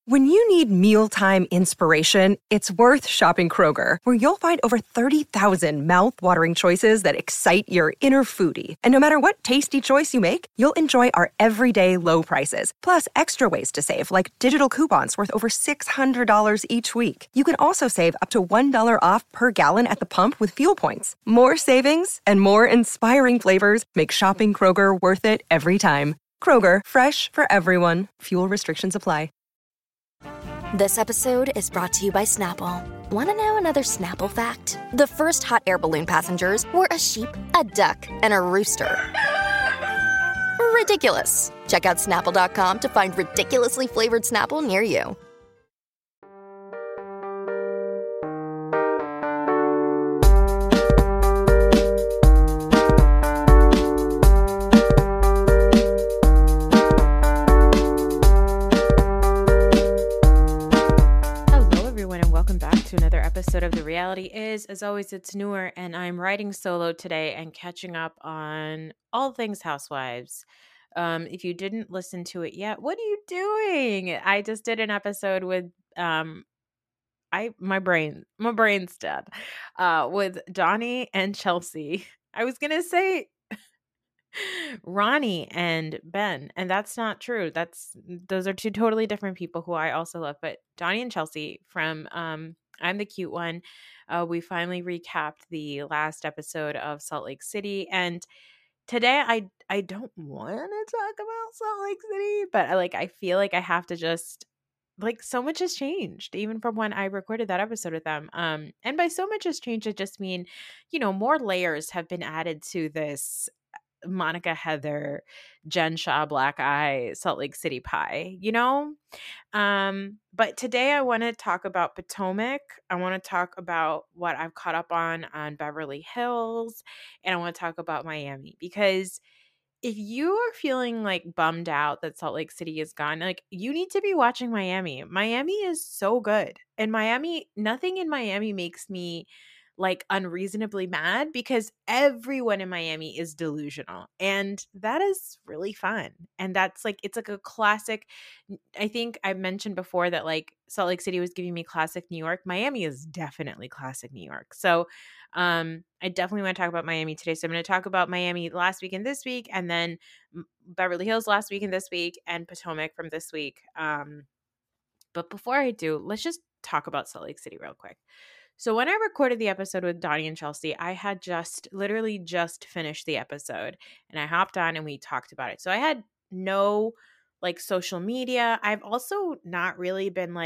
When you need mealtime inspiration, it's worth shopping Kroger, where you'll find over 30,000 mouth-watering choices that excite your inner foodie. And no matter what tasty choice you make, you'll enjoy our everyday low prices, plus extra ways to save, like digital coupons worth over $600 each week. You can also save up to $1 off per gallon at the pump with fuel points. More savings and more inspiring flavors make shopping Kroger worth it every time. Kroger, fresh for everyone. Fuel restrictions apply. This episode is brought to you by Snapple. Want to know another Snapple fact? The first hot air balloon passengers were a sheep, a duck, and a rooster. Ridiculous. Check out Snapple.com to find ridiculously flavored Snapple near you. Another episode of The Reality Is. As always, it's Noor, and I'm riding solo today and catching up on all things Housewives. If you didn't listen to it yet, what are you doing? I just did an episode with my brain's dead. With Donnie and Chelsea. I was gonna say Ronnie and Ben, and that's not true. Those are two totally different people who I also love. But Donnie and Chelsea from I'm the Cute One. We finally recapped the last episode of Salt Lake City, and today I don't want to talk about Salt Lake City, but I feel like I have to just so much has changed even from when I recorded that episode with them. And by so much has changed, I just mean, more layers have been added to this Monica, Heather, Jen Shah, Black Eye, Salt Lake City pie, But today I want to talk about Potomac. I want to talk about what I've caught up on Beverly Hills, and I want to talk about Miami, because if you are feeling bummed out that Salt Lake City is gone, you need to be watching Miami. Miami is so good. And nothing in Miami makes me unreasonably mad, because everyone in Miami is delusional, and that is really fun. And that's it's a classic. I think I mentioned before that Salt Lake City was giving me classic New York. Miami is definitely classic New York. So I definitely want to talk about Miami today. So I'm going to talk about Miami last week and this week, and then Beverly Hills last week and this week, and Potomac from this week. But before I do, let's just talk about Salt Lake City real quick. So when I recorded the episode with Donnie and Chelsea, I had literally just finished the episode, and I hopped on and we talked about it. So I had no social media. I've also not really been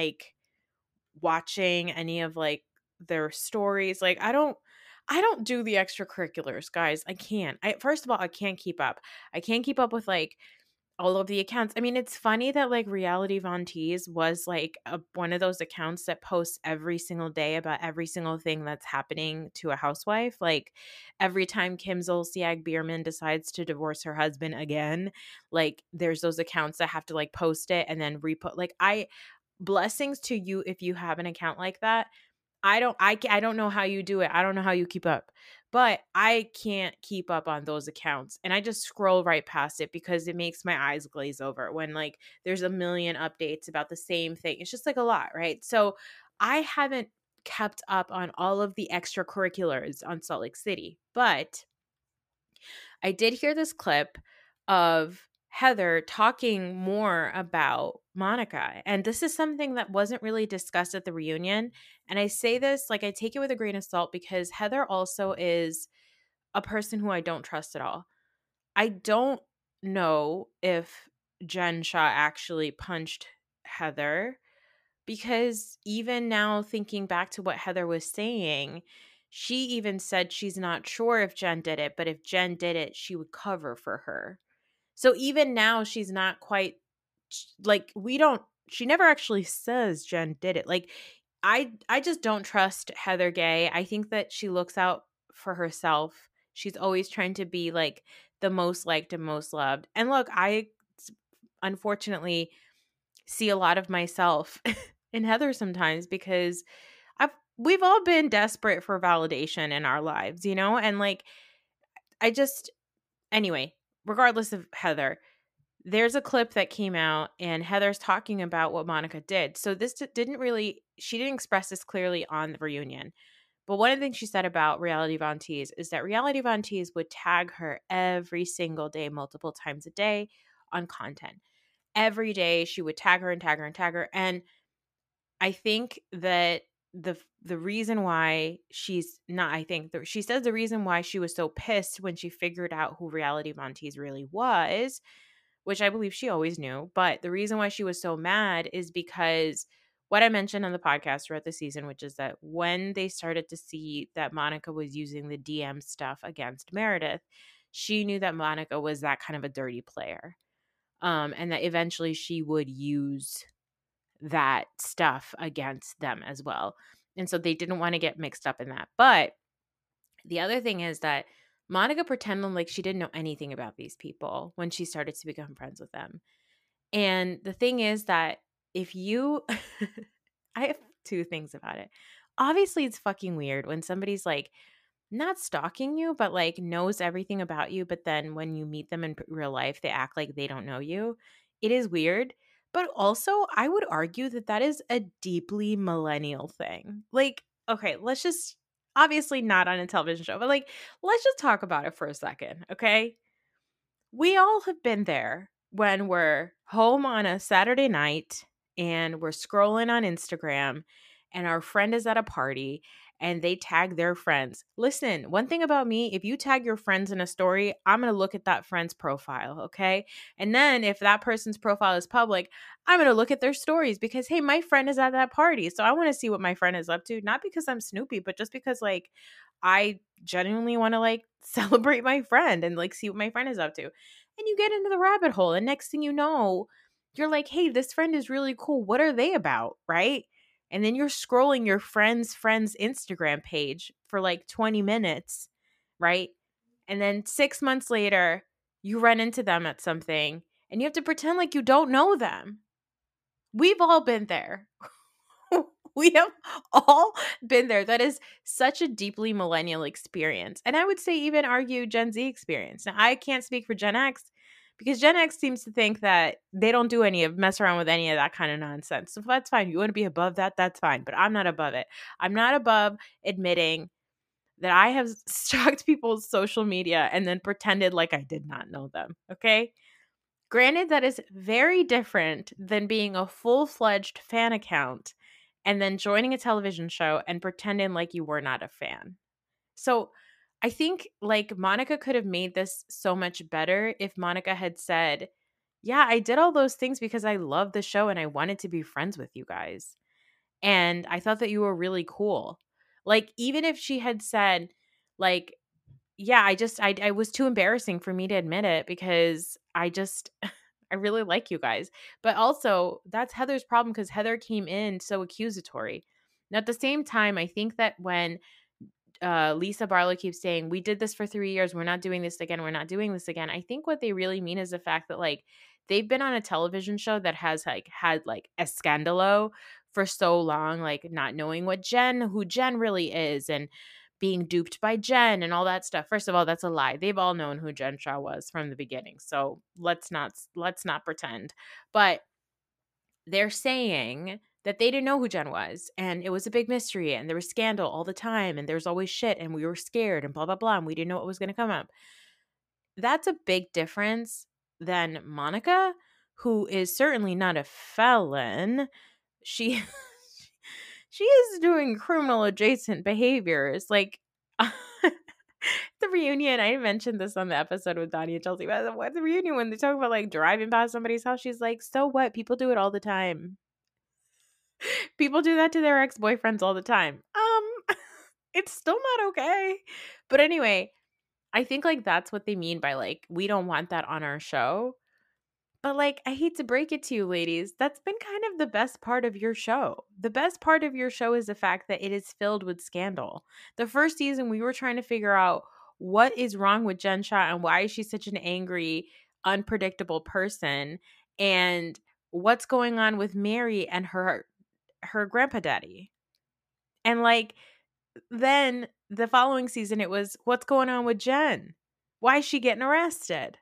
watching any of their stories. I don't do the extracurriculars, guys. I can't. First of all, I can't keep up. I can't keep up with all of the accounts. I mean, it's funny that Reality Von Tease was one of those accounts that posts every single day about every single thing that's happening to a housewife. Every time Kim Zolciak Biermann decides to divorce her husband again, there's those accounts that have to post it and then blessings to you if you have an account like that. I don't know how you do it. I don't know how you keep up. But I can't keep up on those accounts, and I just scroll right past it because it makes my eyes glaze over when there's a million updates about the same thing. It's just a lot, right? So I haven't kept up on all of the extracurriculars on Salt Lake City, but I did hear this clip of Heather talking more about Monica. And this is something that wasn't really discussed at the reunion. And I say this, I take it with a grain of salt, because Heather also is a person who I don't trust at all. I don't know if Jen Shah actually punched Heather, because even now, thinking back to what Heather was saying, she even said she's not sure if Jen did it, but if Jen did it, she would cover for her. So even now, she's not quite she never actually says Jen did it. I just don't trust Heather Gay. I think that she looks out for herself. She's always trying to be the most liked and most loved. And look, I unfortunately see a lot of myself in Heather sometimes, because we've all been desperate for validation in our lives, and anyway, regardless of Heather, there's a clip that came out and Heather's talking about what Monica did. So this she didn't express this clearly on the reunion. But one of the things she said about Reality Von Teese is that Reality Von Teese would tag her every single day, multiple times a day on content. Every day she would tag her and tag her and tag her. And I think that the reason why she's not, I think she says the reason why she was so pissed when she figured out who Reality Von Teese really was, which I believe she always knew. But the reason why she was so mad is because what I mentioned on the podcast throughout the season, which is that when they started to see that Monica was using the DM stuff against Meredith, she knew that Monica was that kind of a dirty player. And that eventually she would use that stuff against them as well. And so they didn't want to get mixed up in that. But the other thing is that Monica pretended like she didn't know anything about these people when she started to become friends with them. And the thing is that if you, I have two things about it. Obviously, it's fucking weird when somebody's like not stalking you, but like knows everything about you. But then when you meet them in real life, they act like they don't know you. It is weird. But also, I would argue that that is a deeply millennial thing. Like, okay, let's just, obviously not on a television show, but like, let's just talk about it for a second, okay? We all have been there when we're home on a Saturday night and we're scrolling on Instagram and our friend is at a party and they tag their friends. Listen, one thing about me, if you tag your friends in a story, I'm going to look at that friend's profile, okay? And then if that person's profile is public, I'm going to look at their stories because, hey, my friend is at that party. So I want to see what my friend is up to, not because I'm Snoopy, but just because, like, I genuinely want to, like, celebrate my friend and, like, see what my friend is up to. And you get into the rabbit hole. And next thing you know, you're like, hey, this friend is really cool. What are they about? Right? And then you're scrolling your friend's Instagram page for like 20 minutes, right? And then 6 months later, you run into them at something and you have to pretend like you don't know them. We've all been there. We have all been there. That is such a deeply millennial experience. And I would say even argue Gen Z experience. Now, I can't speak for Gen X because Gen X seems to think that they don't do mess around with any of that kind of nonsense. So that's fine. You want to be above that, that's fine. But I'm not above it. I'm not above admitting that I have stalked people's social media and then pretended like I did not know them. Okay? Granted, that is very different than being a full-fledged fan account and then joining a television show and pretending like you were not a fan. So I think like Monica could have made this so much better if Monica had said, yeah, I did all those things because I love the show and I wanted to be friends with you guys. And I thought that you were really cool. Like, even if she had said, like, yeah, I was too embarrassing for me to admit it because I really like you guys. But also, that's Heather's problem because Heather came in so accusatory. Now, at the same time, I think that when Lisa Barlow keeps saying, we did this for 3 years, we're not doing this again, we're not doing this again, I think what they really mean is the fact that, like, they've been on a television show that has, like, had, like, a scandalo for so long, like, not knowing who Jen really is and being duped by Jen and all that stuff. First of all, that's a lie. They've all known who Jen Shah was from the beginning. So let's not pretend. But they're saying that they didn't know who Jen was and it was a big mystery and there was scandal all the time and there's always shit and we were scared and blah blah blah and we didn't know what was going to come up. That's a big difference than Monica, who is certainly not a felon. She she is doing criminal adjacent behaviors. Like the reunion, I mentioned this on the episode with Donnie and Chelsea, but what the reunion when they talk about like driving past somebody's house, she's like, so what? People do it all the time. People do that to their ex-boyfriends all the time. It's still not okay. But anyway, I think like that's what they mean by like, we don't want that on our show. But like, I hate to break it to you, ladies, that's been kind of the best part of your show. The best part of your show is the fact that it is filled with scandal. The first season, we were trying to figure out what is wrong with Jen Shah and why is she such an angry, unpredictable person, and what's going on with Mary and her grandpa daddy. And like, then the following season, it was what's going on with Jen? Why is she getting arrested?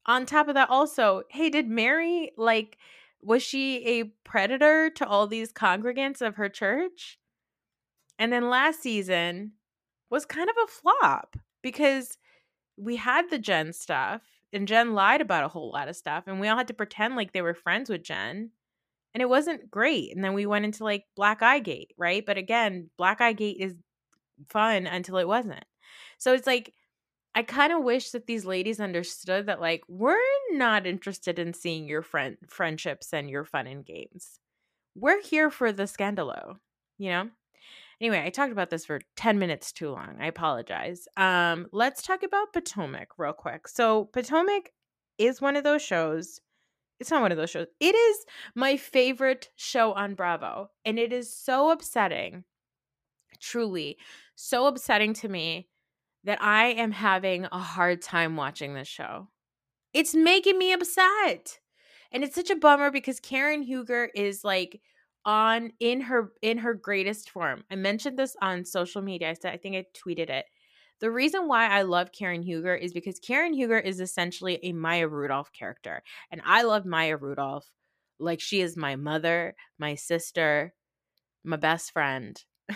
On top of that, also, hey, did Mary, like, was she a predator to all these congregants of her church? And then last season was kind of a flop because we had the Jen stuff and Jen lied about a whole lot of stuff and we all had to pretend like they were friends with Jen. And it wasn't great. And then we went into like Black Eye Gate, right? But again, Black Eye Gate is fun until it wasn't. So it's like, I kind of wish that these ladies understood that, like, we're not interested in seeing your friendships and your fun and games. We're here for the scandalo, you know? Anyway, I talked about this for 10 minutes too long. I apologize. Let's talk about Potomac real quick. So Potomac is one of those shows. It's not one of those shows. It is my favorite show on Bravo. And it is so upsetting, truly, so upsetting to me that I am having a hard time watching this show. It's making me upset. And it's such a bummer because Karen Huger is like in her greatest form. I mentioned this on social media. I think I tweeted it. The reason why I love Karen Huger is because Karen Huger is essentially a Maya Rudolph character. And I love Maya Rudolph like she is my mother, my sister, my best friend.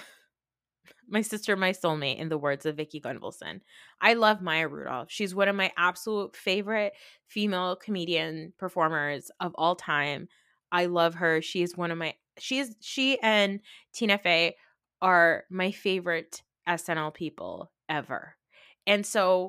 My sister, my soulmate, in the words of Vicky Gunvalson. I love Maya Rudolph. She's one of my absolute favorite female comedian performers of all time. I love her. She and Tina Fey are my favorite SNL people ever. And so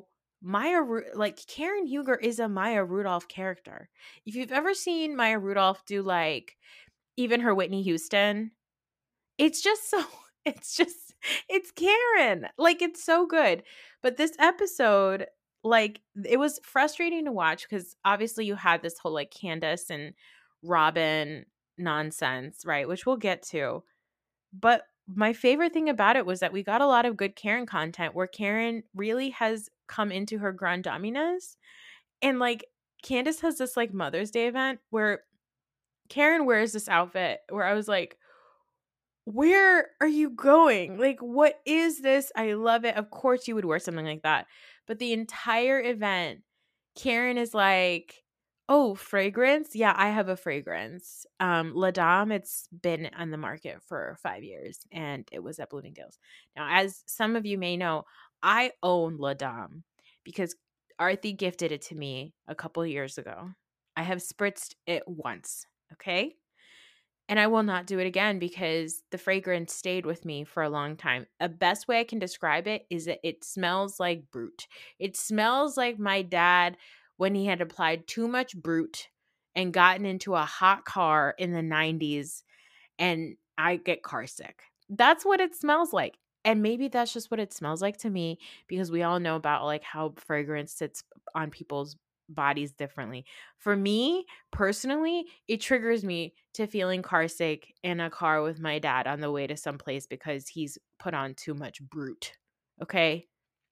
Karen Huger is a Maya Rudolph character. If you've ever seen Maya Rudolph do like even her Whitney Houston, it's just so it's Karen. Like, it's so good. But this episode, like, it was frustrating to watch because obviously you had this whole like Candace and Robin nonsense, right? Which we'll get to. But my favorite thing about it was that we got a lot of good Karen content where Karen really has come into her grand dominance. And like Candace has this like Mother's Day event where Karen wears this outfit where I was like, where are you going? Like, what is this? I love it. Of course, you would wear something like that. But the entire event, Karen is like, oh, fragrance? Yeah, I have a fragrance. La Dame, it's been on the market for 5 years and it was at Bloomingdale's. Now, as some of you may know, I own La Dame because Arthi gifted it to me a couple years ago. I have spritzed it once, okay? And I will not do it again because the fragrance stayed with me for a long time. A best way I can describe it is that it smells like Brut. It smells like my dad when he had applied too much Brut and gotten into a hot car in the 90s and I get car sick. That's what it smells like. And maybe that's just what it smells like to me because we all know about like how fragrance sits on people's bodies differently. For me, personally, it triggers me to feeling car sick in a car with my dad on the way to someplace because he's put on too much Brut. Okay?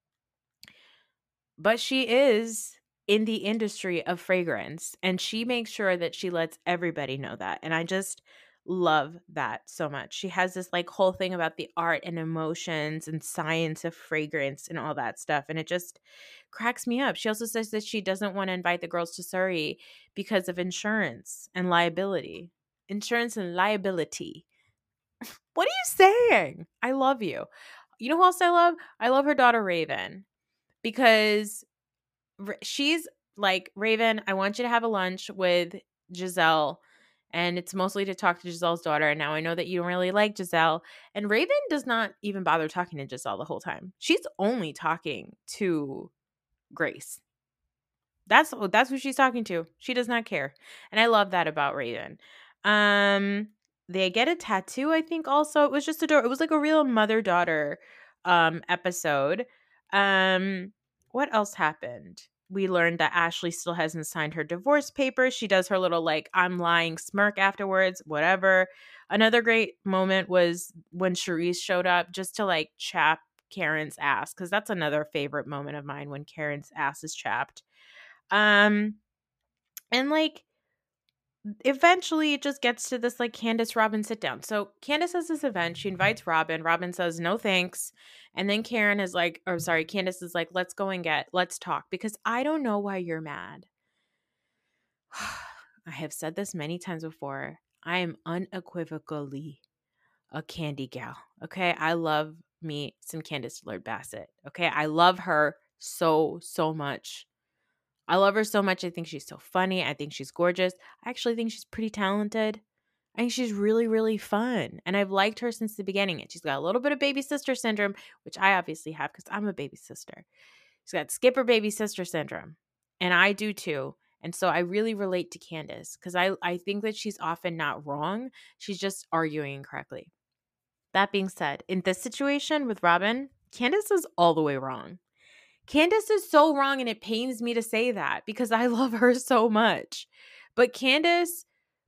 But she is in the industry of fragrance and she makes sure that she lets everybody know that. And I just love that so much. She has this like whole thing about the art and emotions and science of fragrance and all that stuff. And it just cracks me up. She also says that she doesn't want to invite the girls to Surrey because of insurance and liability. Insurance and liability. What are you saying? I love you. You know who else I love? I love her daughter Raven because she's like, Raven, I want you to have a lunch with Giselle. And it's mostly to talk to Giselle's daughter. And now I know that you don't really like Giselle. And Raven does not even bother talking to Giselle the whole time. She's only talking to Grace. That's who she's talking to. She does not care. And I love that about Raven. They get a tattoo, I think also. It was just adorable. It was like a real mother-daughter episode. What else happened? We learned that Ashley still hasn't signed her divorce papers. She does her little like I'm lying smirk afterwards, whatever. Another great moment was when Charisse showed up just to like chap Karen's ass, because that's another favorite moment of mine, when Karen's ass is chapped. And like eventually it just gets to this like Candace Robin sit down. So Candace has this event. She invites Robin. Robin says no thanks. And then Candace is like, let's go and let's talk because I don't know why you're mad. I have said this many times before. I am unequivocally a Candy gal. Okay. I love me some Candace Lord Bassett. Okay. I love her so, so much. I love her so much. I think she's so funny. I think she's gorgeous. I actually think she's pretty talented. I think she's really, really fun. And I've liked her since the beginning. And she's got a little bit of baby sister syndrome, which I obviously have because I'm a baby sister. She's got Skipper baby sister syndrome. And I do too. And so I really relate to Candace because I think that she's often not wrong. She's just arguing incorrectly. That being said, in this situation with Robin, Candace is all the way wrong. Candace is so wrong, and it pains me to say that because I love her so much. But Candace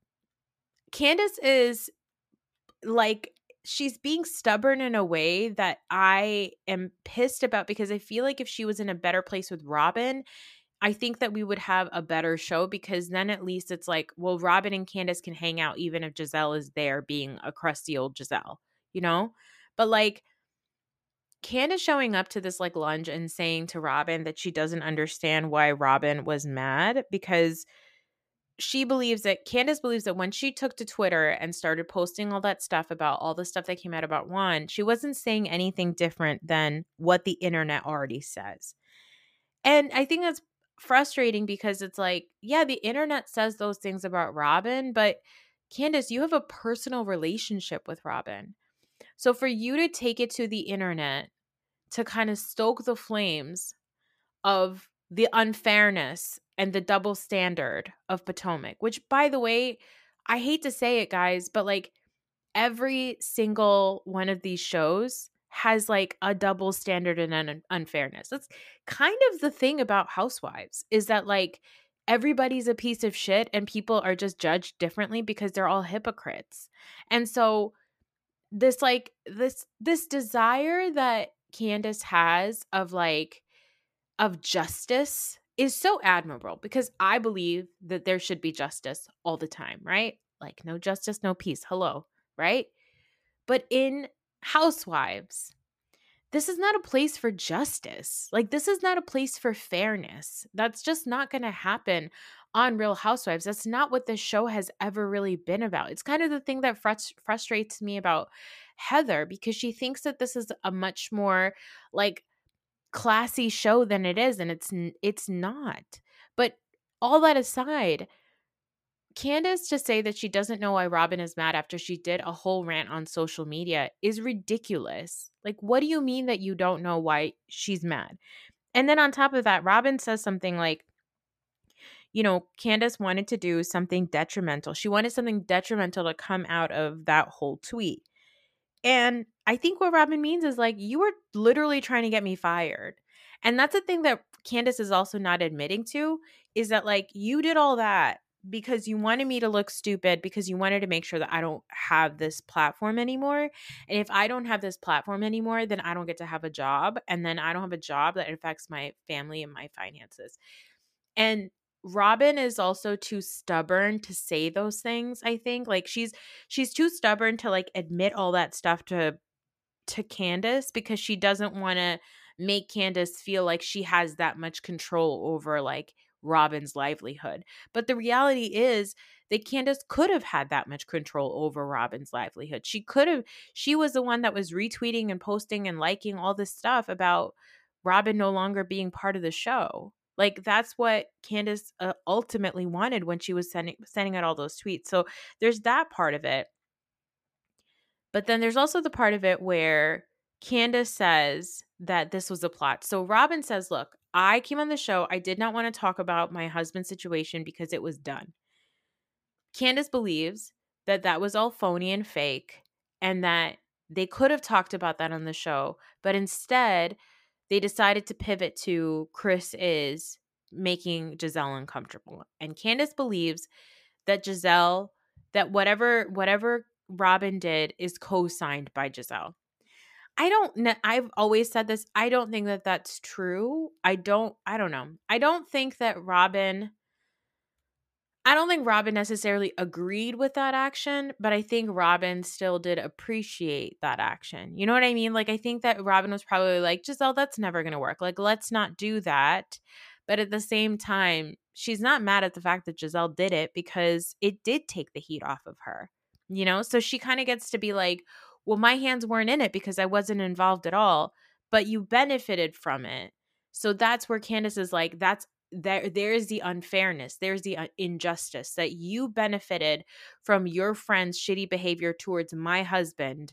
is like, she's being stubborn in a way that I am pissed about because I feel like if she was in a better place with Robin, I think that we would have a better show because then at least it's like, well, Robin and Candace can hang out even if Giselle is there being a crusty old Giselle, you know? But like, Candace showing up to this like lunch and saying to Robin that she doesn't understand why Robin was mad because Candace believes that when she took to Twitter and started posting all that stuff about all the stuff that came out about Juan, she wasn't saying anything different than what the internet already says. And I think that's frustrating because it's like, yeah, the internet says those things about Robin, but Candace, you have a personal relationship with Robin. So for you to take it to the internet to kind of stoke the flames of the unfairness and the double standard of Potomac, which, by the way, I hate to say it, guys, but like every single one of these shows has like a double standard and an unfairness. That's kind of the thing about Housewives is that like everybody's a piece of shit and people are just judged differently because they're all hypocrites. And so this like this desire that Candace has of justice is so admirable because I believe that there should be justice all the time, right? Like no justice, no peace. Hello, right? But in Housewives, this is not a place for justice. Like this is not a place for fairness. That's just not going to happen on Real Housewives. That's not what this show has ever really been about. It's kind of the thing that frustrates me about Heather because she thinks that this is a much more like classy show than it is, and it's not. But all that aside, Candace to say that she doesn't know why Robin is mad after she did a whole rant on social media is ridiculous. Like, what do you mean that you don't know why she's mad? And then on top of that, Robin says something like, you know, Candace wanted to do something detrimental. She wanted something detrimental to come out of that whole tweet. And I think what Robin means is like, you were literally trying to get me fired. And that's the thing that Candace is also not admitting to is that like, you did all that because you wanted me to look stupid because you wanted to make sure that I don't have this platform anymore. And if I don't have this platform anymore, then I don't get to have a job. And then I don't have a job that affects my family and my finances. And Robin is also too stubborn to say those things, I think. Like she's too stubborn to like admit all that stuff to Candace because she doesn't want to make Candace feel like she has that much control over like Robin's livelihood. But the reality is that Candace could have had that much control over Robin's livelihood. She was the one that was retweeting and posting and liking all this stuff about Robin no longer being part of the show. Like that's what Candace ultimately wanted when she was sending out all those tweets. So there's that part of it. But then there's also the part of it where Candace says that this was a plot. So Robin says, look, I came on the show. I did not want to talk about my husband's situation because it was done. Candace believes that that was all phony and fake and that they could have talked about that on the show. But instead, they decided to pivot to Chris is making Giselle uncomfortable. And Candace believes that that whatever Robin did is co-signed by Giselle. I've always said this. I don't think that that's true. I don't know. I don't think Robin necessarily agreed with that action, but I think Robin still did appreciate that action. You know what I mean? Like, I think that Robin was probably like, Giselle, that's never going to work. Like, let's not do that. But at the same time, she's not mad at the fact that Giselle did it because it did take the heat off of her, you know? So she kind of gets to be like, well, my hands weren't in it because I wasn't involved at all, but you benefited from it. So that's where Candace is like, there's the unfairness. There's the injustice that you benefited from your friend's shitty behavior towards my husband.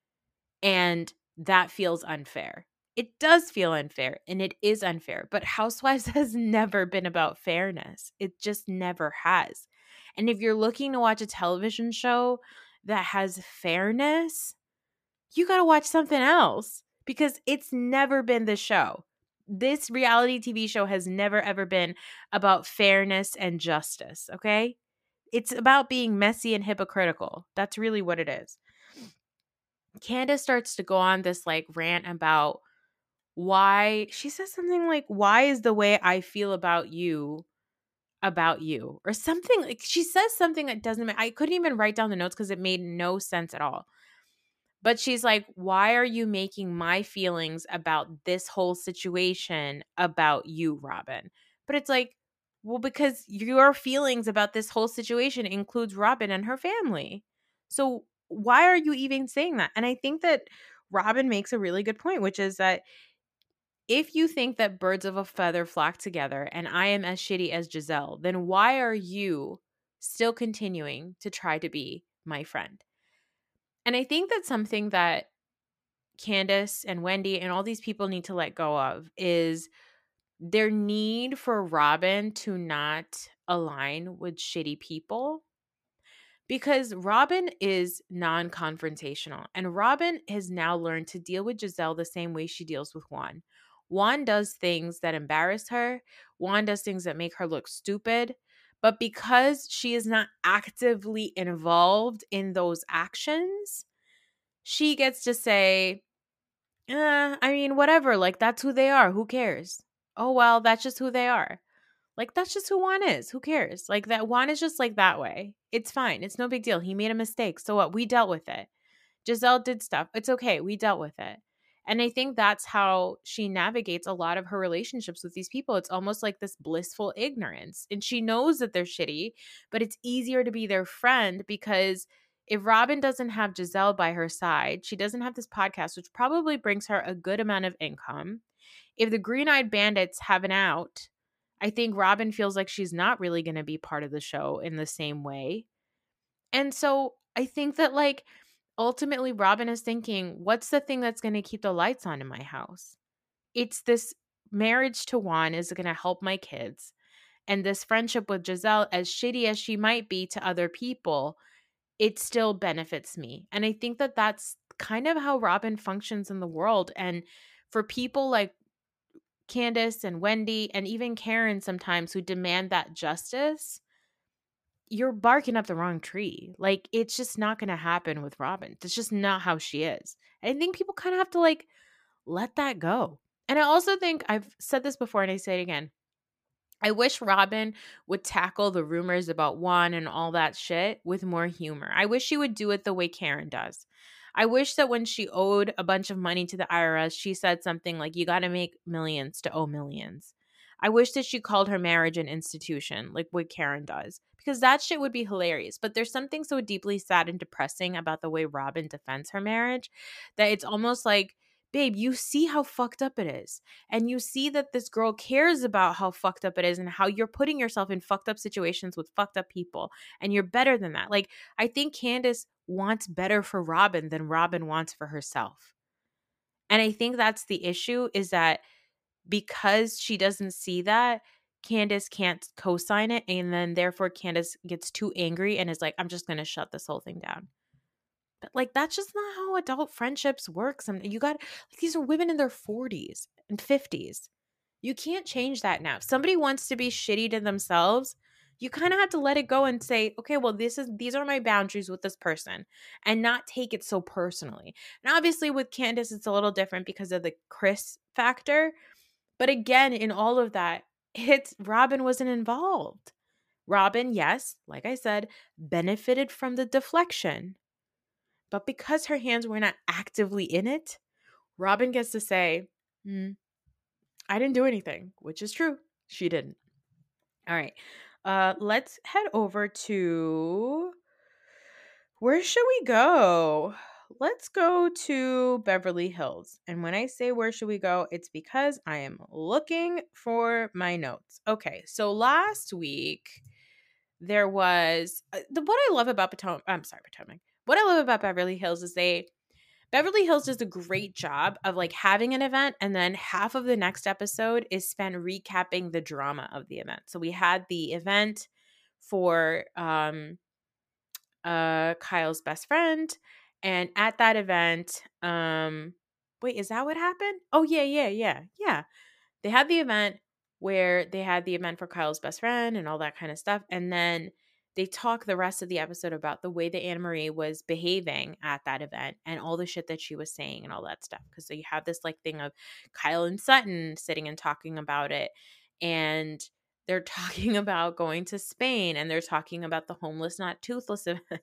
And that feels unfair. It does feel unfair, and it is unfair. But Housewives has never been about fairness. It just never has. And if you're looking to watch a television show that has fairness, you got to watch something else because it's never been the show. This reality TV show has never, ever been about fairness and justice, okay? It's about being messy and hypocritical. That's really what it is. Candace starts to go on this like rant about why she says something like, why is the way I feel about you or something. Like she says something that doesn't, I couldn't even write down the notes because it made no sense at all. But she's like, why are you making my feelings about this whole situation about you, Robin? But it's like, well, because your feelings about this whole situation includes Robin and her family. So why are you even saying that? And I think that Robin makes a really good point, which is that if you think that birds of a feather flock together and I am as shitty as Giselle, then why are you still continuing to try to be my friend? And I think that's something that Candace and Wendy and all these people need to let go of is their need for Robin to not align with shitty people. Because Robin is non-confrontational, and Robin has now learned to deal with Giselle the same way she deals with Juan. Juan does things that embarrass her. Juan does things that make her look stupid. But because she is not actively involved in those actions, she gets to say, I mean, whatever. Like, that's who they are. Who cares? Oh, well, that's just who they are. Like, that's just who Juan is. Who cares? Like, that Juan is just like that way. It's fine. It's no big deal. He made a mistake. So what? We dealt with it. Giselle did stuff. It's okay. We dealt with it. And I think that's how she navigates a lot of her relationships with these people. It's almost like this blissful ignorance. And she knows that they're shitty, but it's easier to be their friend because if Robin doesn't have Giselle by her side, she doesn't have this podcast, which probably brings her a good amount of income. If the Green Eyed Bandits have an out, I think Robin feels like she's not really going to be part of the show in the same way. And so I think that like ultimately Robin is thinking, what's the thing that's going to keep the lights on in my house? It's this marriage to Juan is going to help my kids. And this friendship with Giselle, as shitty as she might be to other people, it still benefits me. And I think that that's kind of how Robin functions in the world. And for people like Candace and Wendy and even Karen sometimes who demand that justice, you're barking up the wrong tree. Like, it's just not going to happen with Robin. That's just not how she is. I think people kind of have to like let that go. And I also think I've said this before and I say it again. I wish Robin would tackle the rumors about Juan and all that shit with more humor. I wish she would do it the way Karen does. I wish that when she owed a bunch of money to the IRS, she said something like, you got to make millions to owe millions. I wish that she called her marriage an institution, like what Karen does, because that shit would be hilarious. But there's something so deeply sad and depressing about the way Robin defends her marriage that it's almost like, babe, you see how fucked up it is. And you see that this girl cares about how fucked up it is and how you're putting yourself in fucked up situations with fucked up people. And you're better than that. Like, I think Candace wants better for Robin than Robin wants for herself. And I think that's the issue, is that because she doesn't see that, Candace can't co-sign it. And then therefore Candace gets too angry and is like, I'm just going to shut this whole thing down. But like, that's just not how adult friendships work. You got, like, these are women in their 40s and 50s. You can't change that now. If somebody wants to be shitty to themselves, you kind of have to let it go and say, okay, well, these are my boundaries with this person, and not take it so personally. And obviously with Candace, it's a little different because of the Chris factor. But again, in all of that, Robin wasn't involved. Robin, yes, like I said, benefited from the deflection. But because her hands were not actively in it, Robin gets to say, I didn't do anything, which is true. She didn't. All right. Let's head over to, where should we go? Let's go to Beverly Hills. And when I say where should we go, it's because I am looking for my notes. Okay, so last week there was what I love about Potomac. I'm sorry, Potomac. What I love about Beverly Hills is Beverly Hills does a great job of like having an event, and then half of the next episode is spent recapping the drama of the event. So we had the event for Kyle's best friend, and at that event, wait, is that what happened? Oh yeah. They had the event where they had the event for Kyle's best friend and all that kind of stuff. And then they talk the rest of the episode about the way that Anna Marie was behaving at that event and all the shit that she was saying and all that stuff. Because so you have this like thing of Kyle and Sutton sitting and talking about it. And they're talking about going to Spain, and they're talking about the homeless, not toothless event.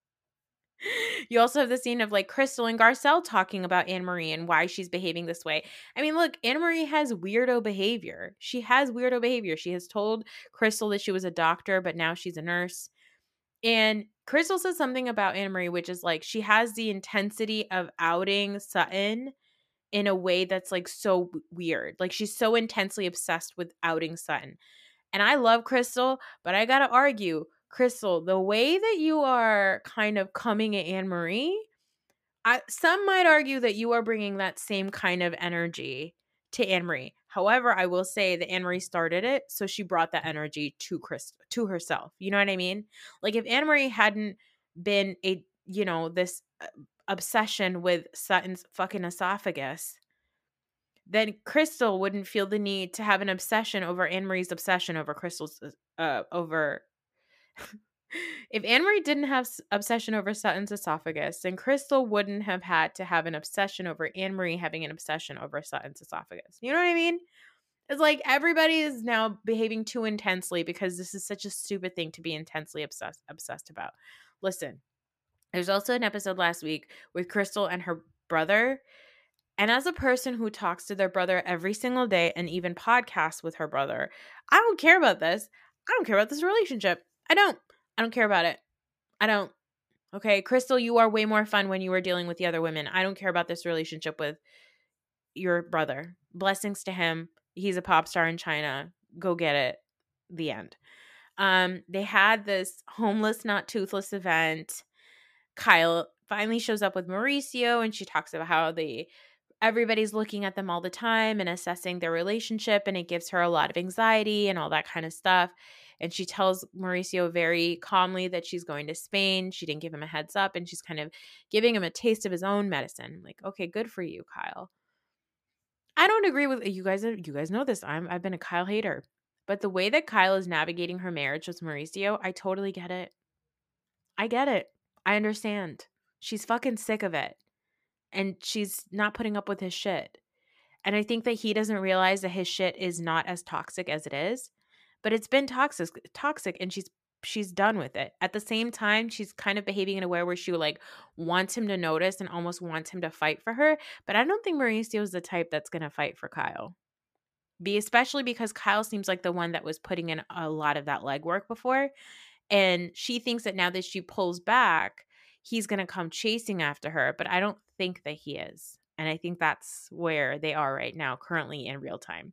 You also have the scene of like Crystal and Garcelle talking about Anne Marie and why she's behaving this way. I mean, look, Anne Marie has weirdo behavior. She has weirdo behavior. She has told Crystal that she was a doctor, but now she's a nurse. And Crystal says something about Anne Marie, which is like she has the intensity of outing Sutton in a way that's like so weird. Like she's so intensely obsessed with outing Sutton. And I love Crystal, but I got to argue, Crystal, the way that you are kind of coming at Anne Marie, some might argue that you are bringing that same kind of energy to Anne Marie. However, I will say that Anne Marie started it, so she brought that energy to herself. You know what I mean? Like if Anne Marie hadn't been this obsession with Sutton's fucking esophagus, then Crystal wouldn't feel the need to have an obsession over Anne Marie's obsession over Crystal's over. If Anne Marie didn't have obsession over Sutton's esophagus, then Crystal wouldn't have had to have an obsession over Anne Marie having an obsession over Sutton's esophagus. You know what I mean? It's like everybody is now behaving too intensely because this is such a stupid thing to be intensely obsessed about. Listen, there's also an episode last week with Crystal and her brother. And as a person who talks to their brother every single day and even podcasts with her brother, I don't care about this. I don't care about this relationship. I don't care about it. I don't. Okay, Crystal, you are way more fun when you were dealing with the other women. I don't care about this relationship with your brother. Blessings to him. He's a pop star in China. Go get it. The end. They had this homeless, not toothless event. Kyle finally shows up with Mauricio, and she talks about how everybody's looking at them all the time and assessing their relationship, and it gives her a lot of anxiety and all that kind of stuff. And she tells Mauricio very calmly that she's going to Spain. She didn't give him a heads up, and she's kind of giving him a taste of his own medicine. Like, okay, good for you, Kyle. I don't agree with you guys. You guys know this. I've been a Kyle hater, but the way that Kyle is navigating her marriage with Mauricio, I totally get it. I get it. I understand. She's fucking sick of it. And she's not putting up with his shit. And I think that he doesn't realize that his shit is not as toxic as it is. But it's been toxic, and she's done with it. At the same time, she's kind of behaving in a way where she like wants him to notice and almost wants him to fight for her. But I don't think Mauricio is the type that's going to fight for Kyle. Especially because Kyle seems like the one that was putting in a lot of that legwork before. And she thinks that now that she pulls back, he's going to come chasing after her. But I don't think that he is. And I think that's where they are right now, currently in real time.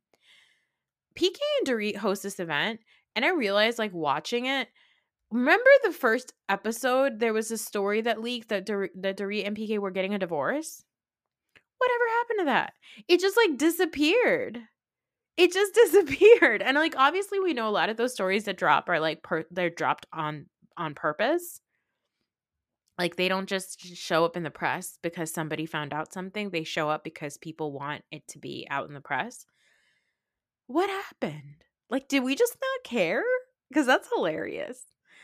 PK and Dorit host this event, and I realized, like, watching it, remember the first episode, there was a story that leaked that Dorit and PK were getting a divorce? Whatever happened to that? It just, like, disappeared. It just disappeared. And, like, obviously we know a lot of those stories that drop are, like, they're dropped on purpose. Like, they don't just show up in the press because somebody found out something. They show up because people want it to be out in the press. What happened? Like, did we just not care? Because that's hilarious.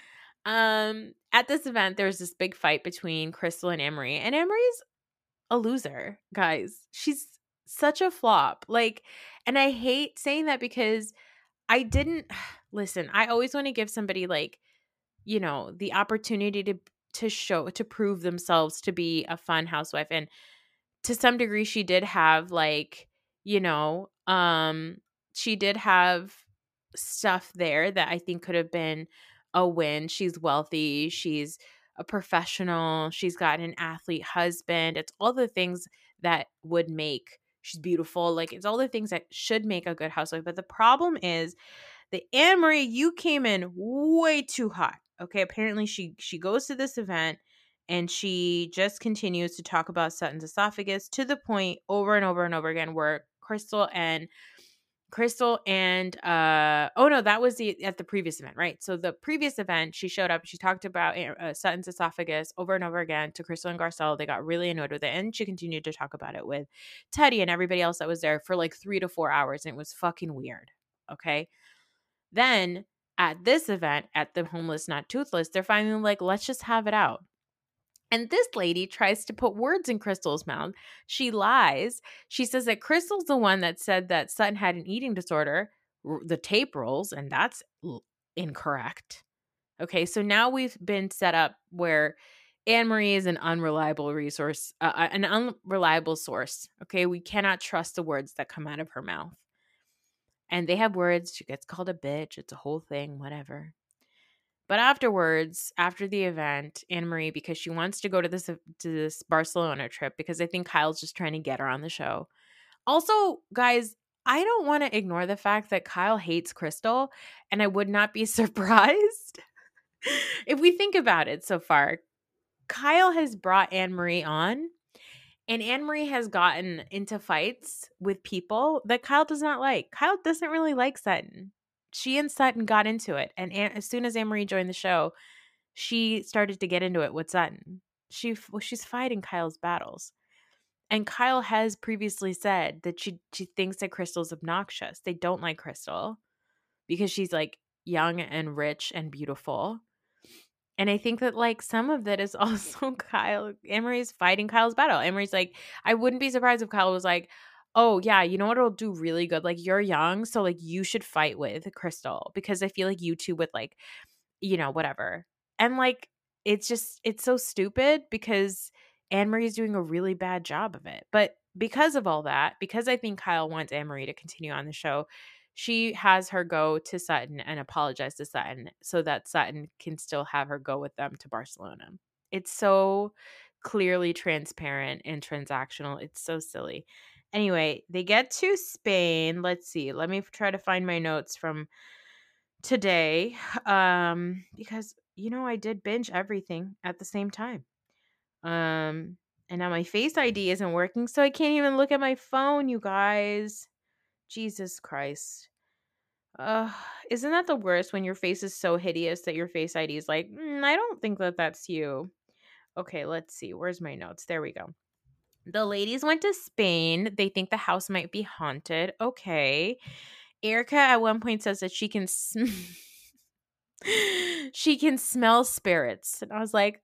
At this event, there's this big fight between Crystal and Anne-Marie. And Anne-Marie's a loser, guys. She's such a flop. Like, and I hate saying that because I didn't listen. I always want to give somebody, like, you know, the opportunity to prove themselves to be a fun housewife. And to some degree, she did have, like, you know, she did have stuff there that I think could have been a win. She's wealthy. She's a professional. She's got an athlete husband. It's all the things that would make, she's beautiful. Like, it's all the things that should make a good housewife. But the problem is that Anne Marie, you came in way too hot. Okay. Apparently she goes to this event and she just continues to talk about Sutton's esophagus to the point over and over and over again where Crystal and oh no, that was at the previous event, right? So the previous event, she showed up, she talked about Sutton's esophagus over and over again to Crystal and Garcelle. They got really annoyed with it, and she continued to talk about it with Teddy and everybody else that was there for like 3 to 4 hours, and it was fucking weird. Okay. Then at this event, at the Homeless Not Toothless, they're finally like, let's just have it out. And this lady tries to put words in Crystal's mouth. She lies. She says that Crystal's the one that said that Sutton had an eating disorder. The tape rolls, and that's incorrect. Okay, so now we've been set up where Anne Marie is an unreliable resource, an unreliable source. Okay, we cannot trust the words that come out of her mouth. And they have words. She gets called a bitch. It's a whole thing, whatever. But afterwards, after the event, Anne Marie, because she wants to go to this Barcelona trip, because I think Kyle's just trying to get her on the show. Also, guys, I don't want to ignore the fact that Kyle hates Crystal, and I would not be surprised if we think about it so far. Kyle has brought Anne Marie on, and Anne Marie has gotten into fights with people that Kyle does not like. Kyle doesn't really like Sutton. She and Sutton got into it. And as soon as Anne Marie joined the show, she started to get into it with Sutton. She's fighting Kyle's battles. And Kyle has previously said that she thinks that Crystal's obnoxious. They don't like Crystal because she's like young and rich and beautiful. And I think that like some of that is also Kyle. Anne Marie's fighting Kyle's battle. Anne Marie's like, I wouldn't be surprised if Kyle was like, oh yeah, you know what will do really good? Like, you're young, so like you should fight with Crystal because I feel like you two would like, whatever. And like, it's so stupid because Anne Marie's doing a really bad job of it. But because of all that, because I think Kyle wants Anne Marie to continue on the show, she has her go to Sutton and apologize to Sutton so that Sutton can still have her go with them to Barcelona. It's so clearly transparent and transactional. It's so silly. Anyway, they get to Spain. Let's see. Let me try to find my notes from today because I did binge everything at the same time. And now my Face ID isn't working, so I can't even look at my phone, you guys. Jesus Christ. Isn't that the worst when your face is so hideous that your Face ID is like, I don't think that that's you. Okay, let's see. Where's my notes? There we go. The ladies went to Spain. They think the house might be haunted. Okay. Erica at one point says that she can she can smell spirits. And I was like,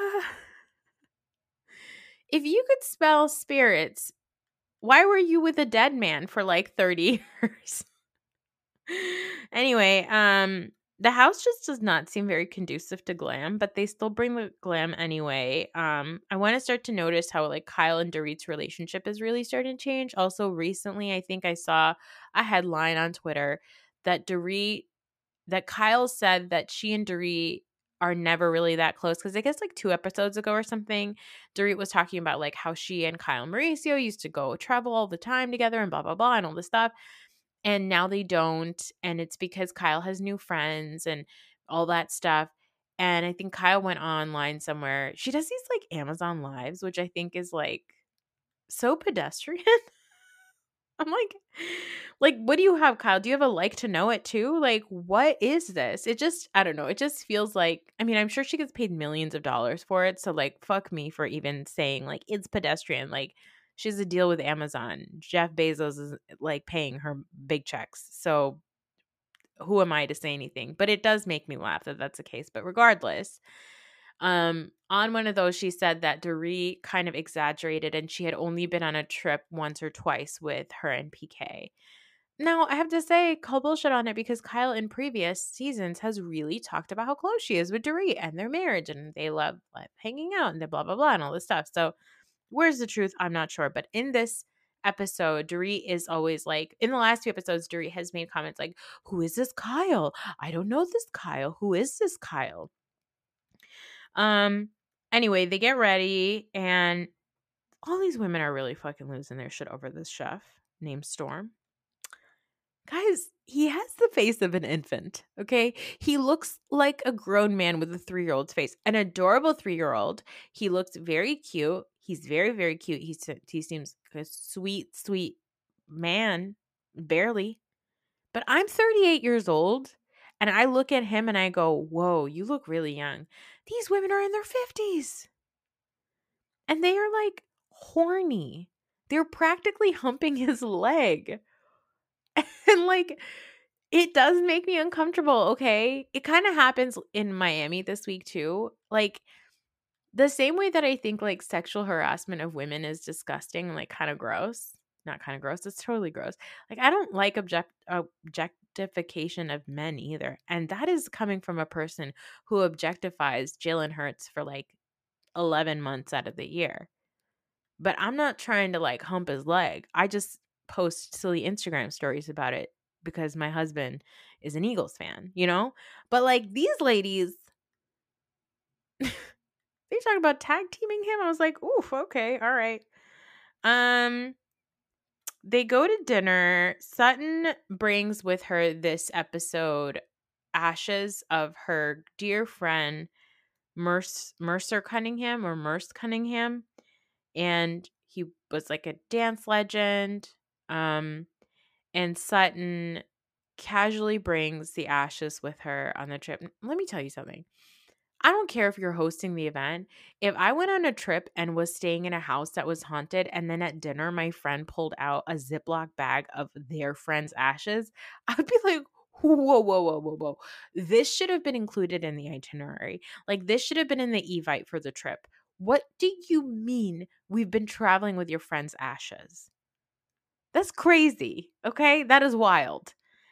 if you could smell spirits, why were you with a dead man for like 30 years? Anyway, the house just does not seem very conducive to glam, but they still bring the glam anyway. I want to start to notice how like Kyle and Dorit's relationship is really starting to change. Also, recently, I think I saw a headline on Twitter that Kyle said that she and Dorit are never really that close because I guess like 2 episodes ago or something, Dorit was talking about like how she and Kyle Mauricio used to go travel all the time together and blah, blah, blah, and all this stuff. And now they don't. And it's because Kyle has new friends and all that stuff. And I think Kyle went online somewhere. She does these like Amazon lives, which I think is like so pedestrian. I'm like, what do you have, Kyle? Do you have a like to know it too? Like, what is this? It just, I don't know. It just feels like, I mean, I'm sure she gets paid millions of dollars for it. So like, fuck me for even saying like, it's pedestrian. Like, she has a deal with Amazon. Jeff Bezos is like paying her big checks. So who am I to say anything? But it does make me laugh that that's the case. But regardless, on one of those, she said that Dorit kind of exaggerated and she had only been on a trip once or twice with her and PK. Now, I have to say, call bullshit on it because Kyle in previous seasons has really talked about how close she is with Dorit and their marriage and they love like, hanging out and the blah, blah, blah and all this stuff. So where's the truth? I'm not sure. But in this episode, Dorit is always like, in the last few episodes, Dorit has made comments like, who is this Kyle? I don't know this Kyle. Who is this Kyle? Anyway, they get ready, and all these women are really fucking losing their shit over this chef named Storm. Guys, he has the face of an infant, okay? He looks like a grown man with a 3-year-old's face. An adorable 3-year-old. He looks very cute. He's very, very cute. He seems like a sweet, sweet man, barely. But I'm 38 years old, and I look at him and I go, whoa, you look really young. These women are in their 50s. And they are like horny. They're practically humping his leg. And like, it does make me uncomfortable, okay? It kind of happens in Miami this week too. Like, the same way that I think like sexual harassment of women is disgusting and like kind of gross. Not kind of gross, it's totally gross. Like, I don't like objectification of men either. And that is coming from a person who objectifies Jalen Hurts for like 11 months out of the year. But I'm not trying to like hump his leg. I just post silly Instagram stories about it because my husband is an Eagles fan, you know? But like these ladies, they talk about tag teaming him. I was like, oof, okay, all right. They go to dinner. Sutton brings with her this episode ashes of her dear friend Mercer Cunningham or Merce Cunningham. And he was like a dance legend. And Sutton casually brings the ashes with her on the trip. Let me tell you something. I don't care if you're hosting the event. If I went on a trip and was staying in a house that was haunted, and then at dinner my friend pulled out a Ziploc bag of their friend's ashes, I would be like, whoa, whoa, whoa, whoa, whoa. This should have been included in the itinerary. Like, this should have been in the Evite for the trip. What do you mean we've been traveling with your friend's ashes? That's crazy, okay? That is wild.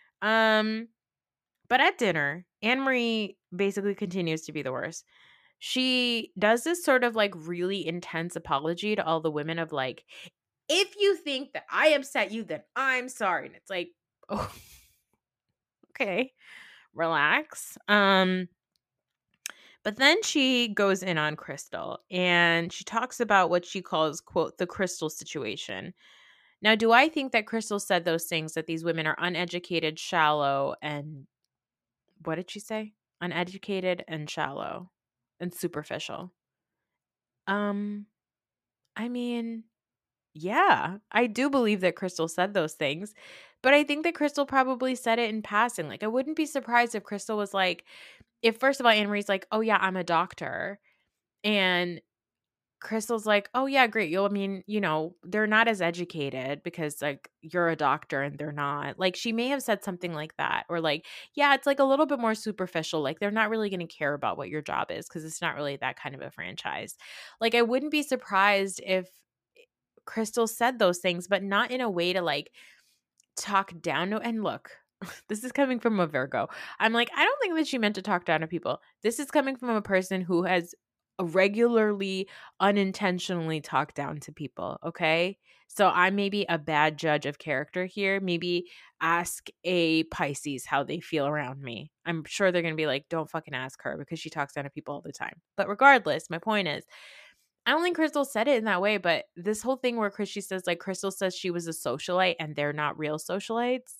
But at dinner, Anne-Marie basically continues to be the worst. She does this sort of like really intense apology to all the women of like, if you think that I upset you, then I'm sorry. And it's like, oh, okay, relax. But then she goes in on Crystal and she talks about what she calls, quote, the Crystal situation. Now, do I think that Crystal said those things, that these women are uneducated, shallow, and what did she say? Uneducated and shallow and superficial. I mean, yeah, I do believe that Crystal said those things, but I think that Crystal probably said it in passing. Like, I wouldn't be surprised if Crystal was like, if first of all, Anne-Marie's like, oh yeah, I'm a doctor. And Crystal's like, oh yeah, great. They're not as educated because like you're a doctor and they're not. Like, she may have said something like that, or like, yeah, it's like a little bit more superficial. Like, they're not really going to care about what your job is because it's not really that kind of a franchise. Like, I wouldn't be surprised if Crystal said those things, but not in a way to like talk down to. And look, this is coming from a Virgo. I'm like, I don't think that she meant to talk down to people. This is coming from a person who has regularly unintentionally talked down to people, okay? So I may be a bad judge of character here. Maybe ask a Pisces how they feel around me. I'm sure they're going to be like, don't fucking ask her because she talks down to people all the time. But regardless, my point is, I don't think Crystal said it in that way, but this whole thing where Crystal says she was a socialite and they're not real socialites.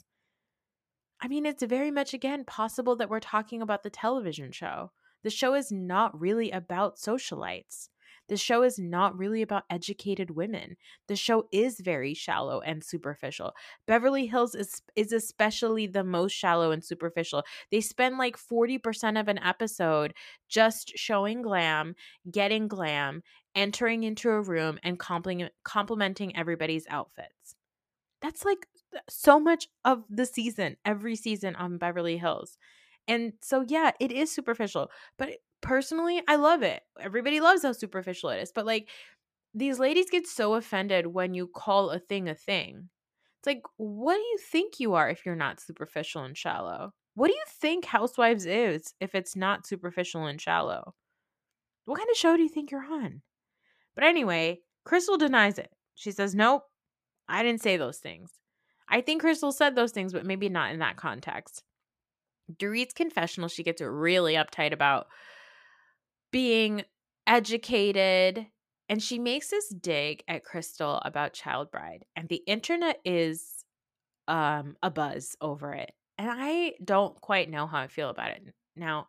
I mean, it's very much, again, possible that we're talking about the television show. The show is not really about socialites. The show is not really about educated women. The show is very shallow and superficial. Beverly Hills is especially the most shallow and superficial. They spend like 40% of an episode just showing glam, getting glam, entering into a room, and complimenting everybody's outfits. That's like so much of the season, every season on Beverly Hills. And so, yeah, it is superficial. But personally, I love it. Everybody loves how superficial it is. But like, these ladies get so offended when you call a thing a thing. It's like, what do you think you are if you're not superficial and shallow? What do you think Housewives is if it's not superficial and shallow? What kind of show do you think you're on? But anyway, Crystal denies it. She says, nope, I didn't say those things. I think Crystal said those things, but maybe not in that context. Dorit's confessional, she gets really uptight about being educated, and she makes this dig at Crystal about child bride, and the internet is a buzz over it. And I don't quite know how I feel about it. Now,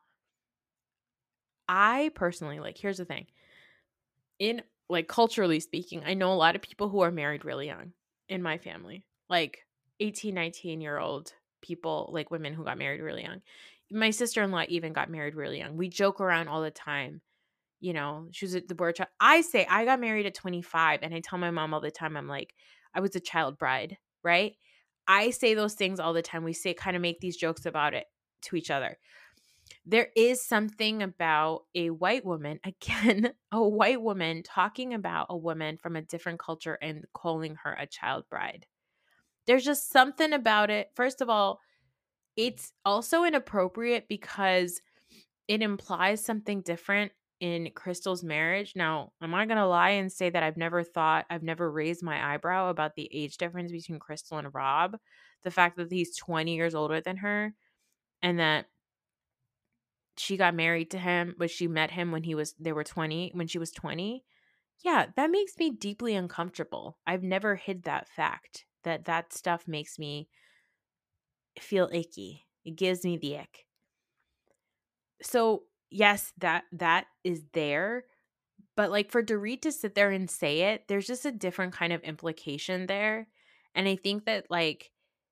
I personally, like, here's the thing. In, like, culturally speaking, I know a lot of people who are married really young in my family. Like 18, 19-year-old people, like women who got married really young. My sister-in-law even got married really young. We joke around all the time. You know, she was at the birth child. I say I got married at 25, and I tell my mom all the time, I'm like, I was a child bride, right? I say those things all the time. We say, kind of make these jokes about it to each other. There is something about a white woman, again, a white woman talking about a woman from a different culture and calling her a child bride. There's just something about it. First of all, it's also inappropriate because it implies something different in Crystal's marriage. Now, I'm not going to lie and say that I've never raised my eyebrow about the age difference between Crystal and Rob. The fact that he's 20 years older than her and that she got married to him, but she met him when when she was 20. Yeah, that makes me deeply uncomfortable. I've never hid that fact. That stuff makes me feel icky. It gives me the ick. So, yes, that is there. But like for Dorit to sit there and say it, there's just a different kind of implication there. And I think that like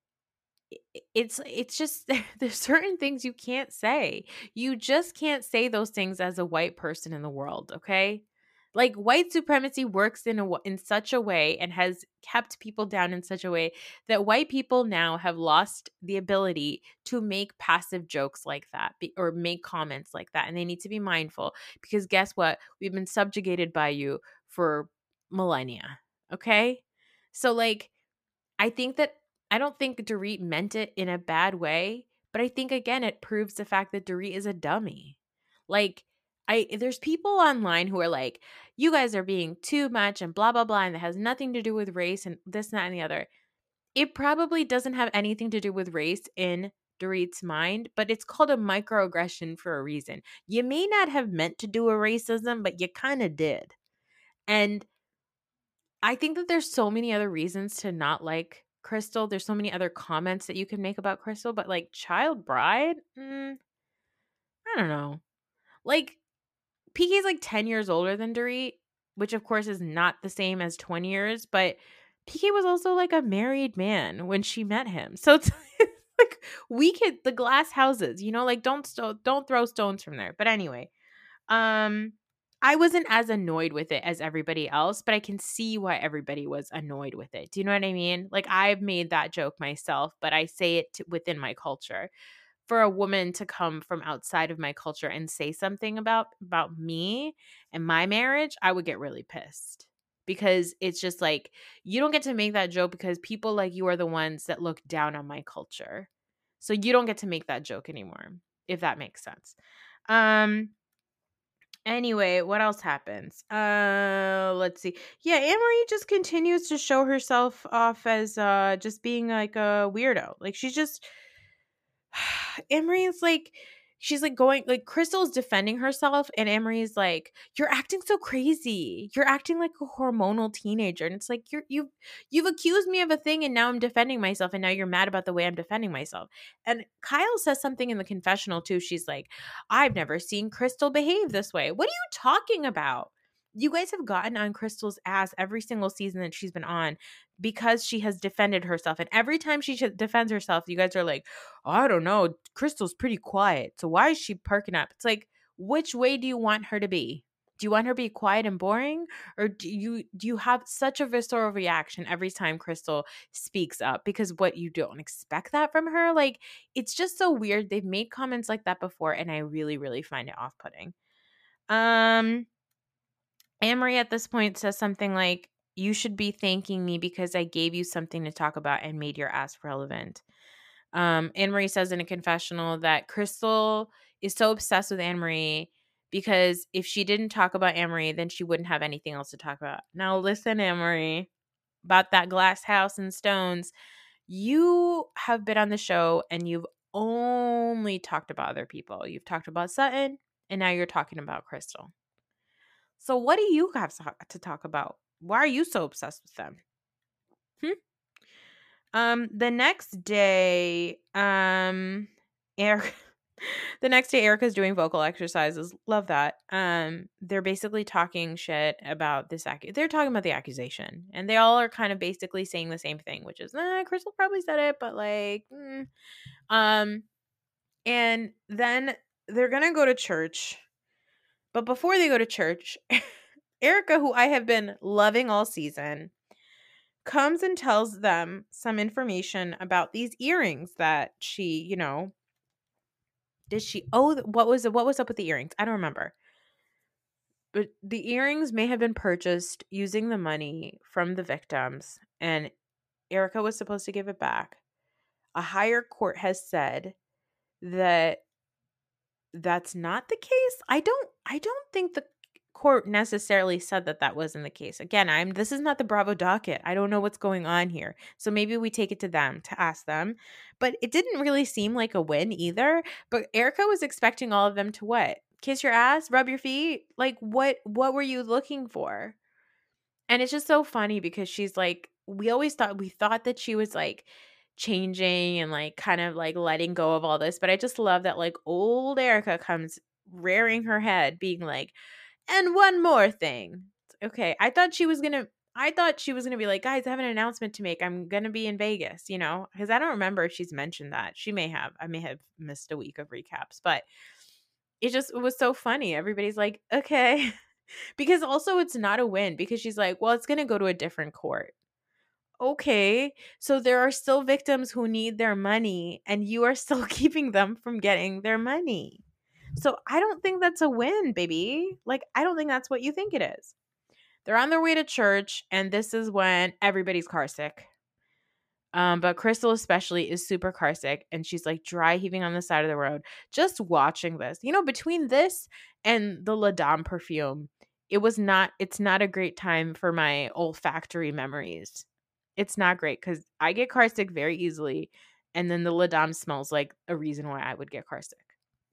it's just there's certain things you can't say. You just can't say those things as a white person in the world, okay? Like white supremacy works in such a way and has kept people down in such a way that white people now have lost the ability to make passive jokes like that or make comments like that, and they need to be mindful because guess what? We've been subjugated by you for millennia, okay? So like I don't think Dorit meant it in a bad way, but I think again it proves the fact that Dorit is a dummy. Like there's people online who are like, you guys are being too much and blah blah blah, and that has nothing to do with race and this, that, and the other. It probably doesn't have anything to do with race in Dorit's mind, but it's called a microaggression for a reason. You may not have meant to do a racism, but you kind of did. And I think that there's so many other reasons to not like Crystal. There's so many other comments that you can make about Crystal, but like child bride, I don't know. Like PK's like 10 years older than Dorit, which of course is not the same as 20 years, but PK was also like a married man when she met him. So it's like the glass houses, you know, like don't throw stones from there. But anyway, I wasn't as annoyed with it as everybody else, but I can see why everybody was annoyed with it. Do you know what I mean? Like I've made that joke myself, but I say it within my culture. For a woman to come from outside of my culture and say something about me and my marriage, I would get really pissed. Because it's just like you don't get to make that joke because people like you are the ones that look down on my culture. So you don't get to make that joke anymore, if that makes sense. Anyway, what else happens? Let's see. Yeah, Anne-Marie just continues to show herself off as just being like a weirdo. Like she's just Anne-Marie's like she's like going like Crystal's defending herself and Anne-Marie's like, you're acting so crazy. You're acting like a hormonal teenager. And it's like you've accused me of a thing and now I'm defending myself and now you're mad about the way I'm defending myself. And Kyle says something in the confessional too. She's like, I've never seen Crystal behave this way. What are you talking about? You guys have gotten on Crystal's ass every single season that she's been on because she has defended herself. And every time she defends herself, you guys are like, I don't know, Crystal's pretty quiet. So why is she perking up? It's like, which way do you want her to be? Do you want her to be quiet and boring? Or do you have such a visceral reaction every time Crystal speaks up? Because what, you don't expect that from her? Like, it's just so weird. They've made comments like that before, and I really, really find it off-putting. Anne-Marie at this point says something like, you should be thanking me because I gave you something to talk about and made your ass relevant. Anne-Marie says in a confessional that Crystal is so obsessed with Anne-Marie because if she didn't talk about Anne-Marie, then she wouldn't have anything else to talk about. Now listen, Anne-Marie, about that glass house and stones. You have been on the show and you've only talked about other people. You've talked about Sutton, and now you're talking about Crystal. So what do you have to talk about? Why are you so obsessed with them? The next day, Eric, the next day, Erica's doing vocal exercises. Love that. They're basically talking shit about this. They're talking about the accusation, and they all are kind of basically saying the same thing, which is, Crystal probably said it, but like, and then they're gonna go to church. But before they go to church, Erica, who I have been loving all season, comes and tells them some information about these earrings that she, what was up with the earrings? I don't remember. But the earrings may have been purchased using the money from the victims, and Erica was supposed to give it back. A higher court has said that that's not the case. I don't think the court necessarily said that wasn't the case. Again, this is not the Bravo docket. I don't know what's going on here. So maybe we take it to them to ask them. But it didn't really seem like a win either. But Erica was expecting all of them to what? Kiss your ass, rub your feet? Like what were you looking for? And it's just so funny because she's like, we thought that she was like changing and like kind of like letting go of all this. But I just love that like old Erica comes rearing her head being like, and one more thing. Okay, I thought she was going to be like, guys, I have an announcement to make. I'm going to be in Vegas, because I don't remember if she's mentioned that. She may have. I may have missed a week of recaps, but it was so funny. Everybody's like, okay. Because also it's not a win because she's like, well, it's going to go to a different court. Okay, so there are still victims who need their money and you are still keeping them from getting their money. So I don't think that's a win, baby. Like, I don't think that's what you think it is. They're on their way to church, and this is when everybody's car sick. But Crystal especially is super car sick, and she's like dry heaving on the side of the road. Just watching this, between this and the La Dame perfume, it's not a great time for my olfactory memories. It's not great because I get car sick very easily, and then the La Dame smells like a reason why I would get car sick.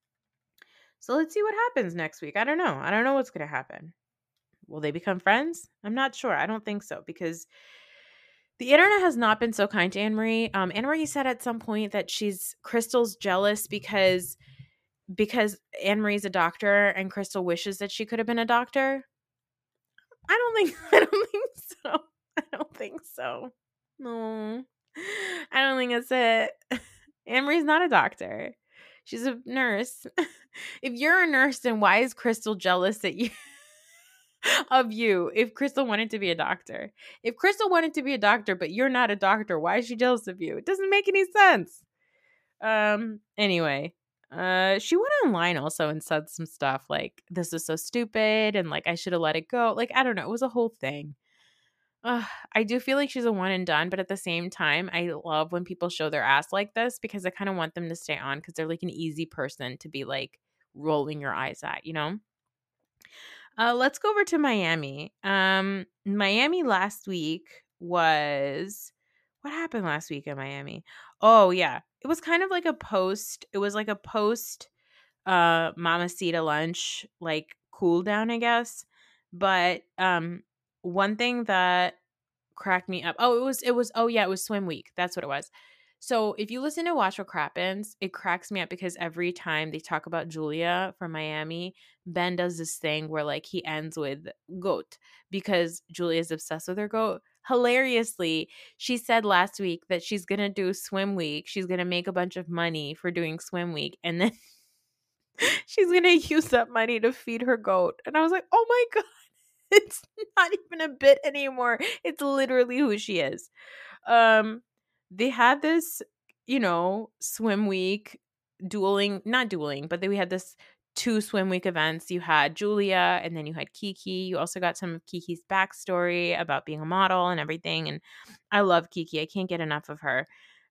So let's see what happens next week. I don't know. I don't know what's going to happen. Will they become friends? I'm not sure. I don't think so because the internet has not been so kind to Anne-Marie. Anne-Marie said at some point that Crystal's jealous because Anne-Marie's a doctor and Crystal wishes that she could have been a doctor. I don't think so. I don't think so. No. I don't think that's it. Anne-Marie's not a doctor. She's a nurse. If you're a nurse, then why is Crystal jealous of you if Crystal wanted to be a doctor? If Crystal wanted to be a doctor, but you're not a doctor, why is she jealous of you? It doesn't make any sense. Anyway, she went online also and said some stuff like, this is so stupid, and like, I should have let it go. Like, I don't know. It was a whole thing. I do feel like she's a one and done, but at the same time, I love when people show their ass like this because I kind of want them to stay on because they're like an easy person to be like rolling your eyes at, Let's go over to Miami. Miami last week was, what happened last week in Miami? Oh yeah, it was kind of like a post. It was like a post Mamacita lunch, like cool down, I guess. But one thing that cracked me up. Oh, it was swim week. That's what it was. So if you listen to Watch What Crappens, it cracks me up because every time they talk about Julia from Miami, Ben does this thing where like he ends with goat because Julia is obsessed with her goat. Hilariously, she said last week that she's going to do swim week. She's going to make a bunch of money for doing swim week. And then she's going to use that money to feed her goat. And I was like, oh my God, it's not even a bit anymore. It's literally who she is. They had this, swim week not dueling, but we had this 2 swim week events. You had Julia and then you had Kiki. You also got some of Kiki's backstory about being a model and everything. And I love Kiki. I can't get enough of her.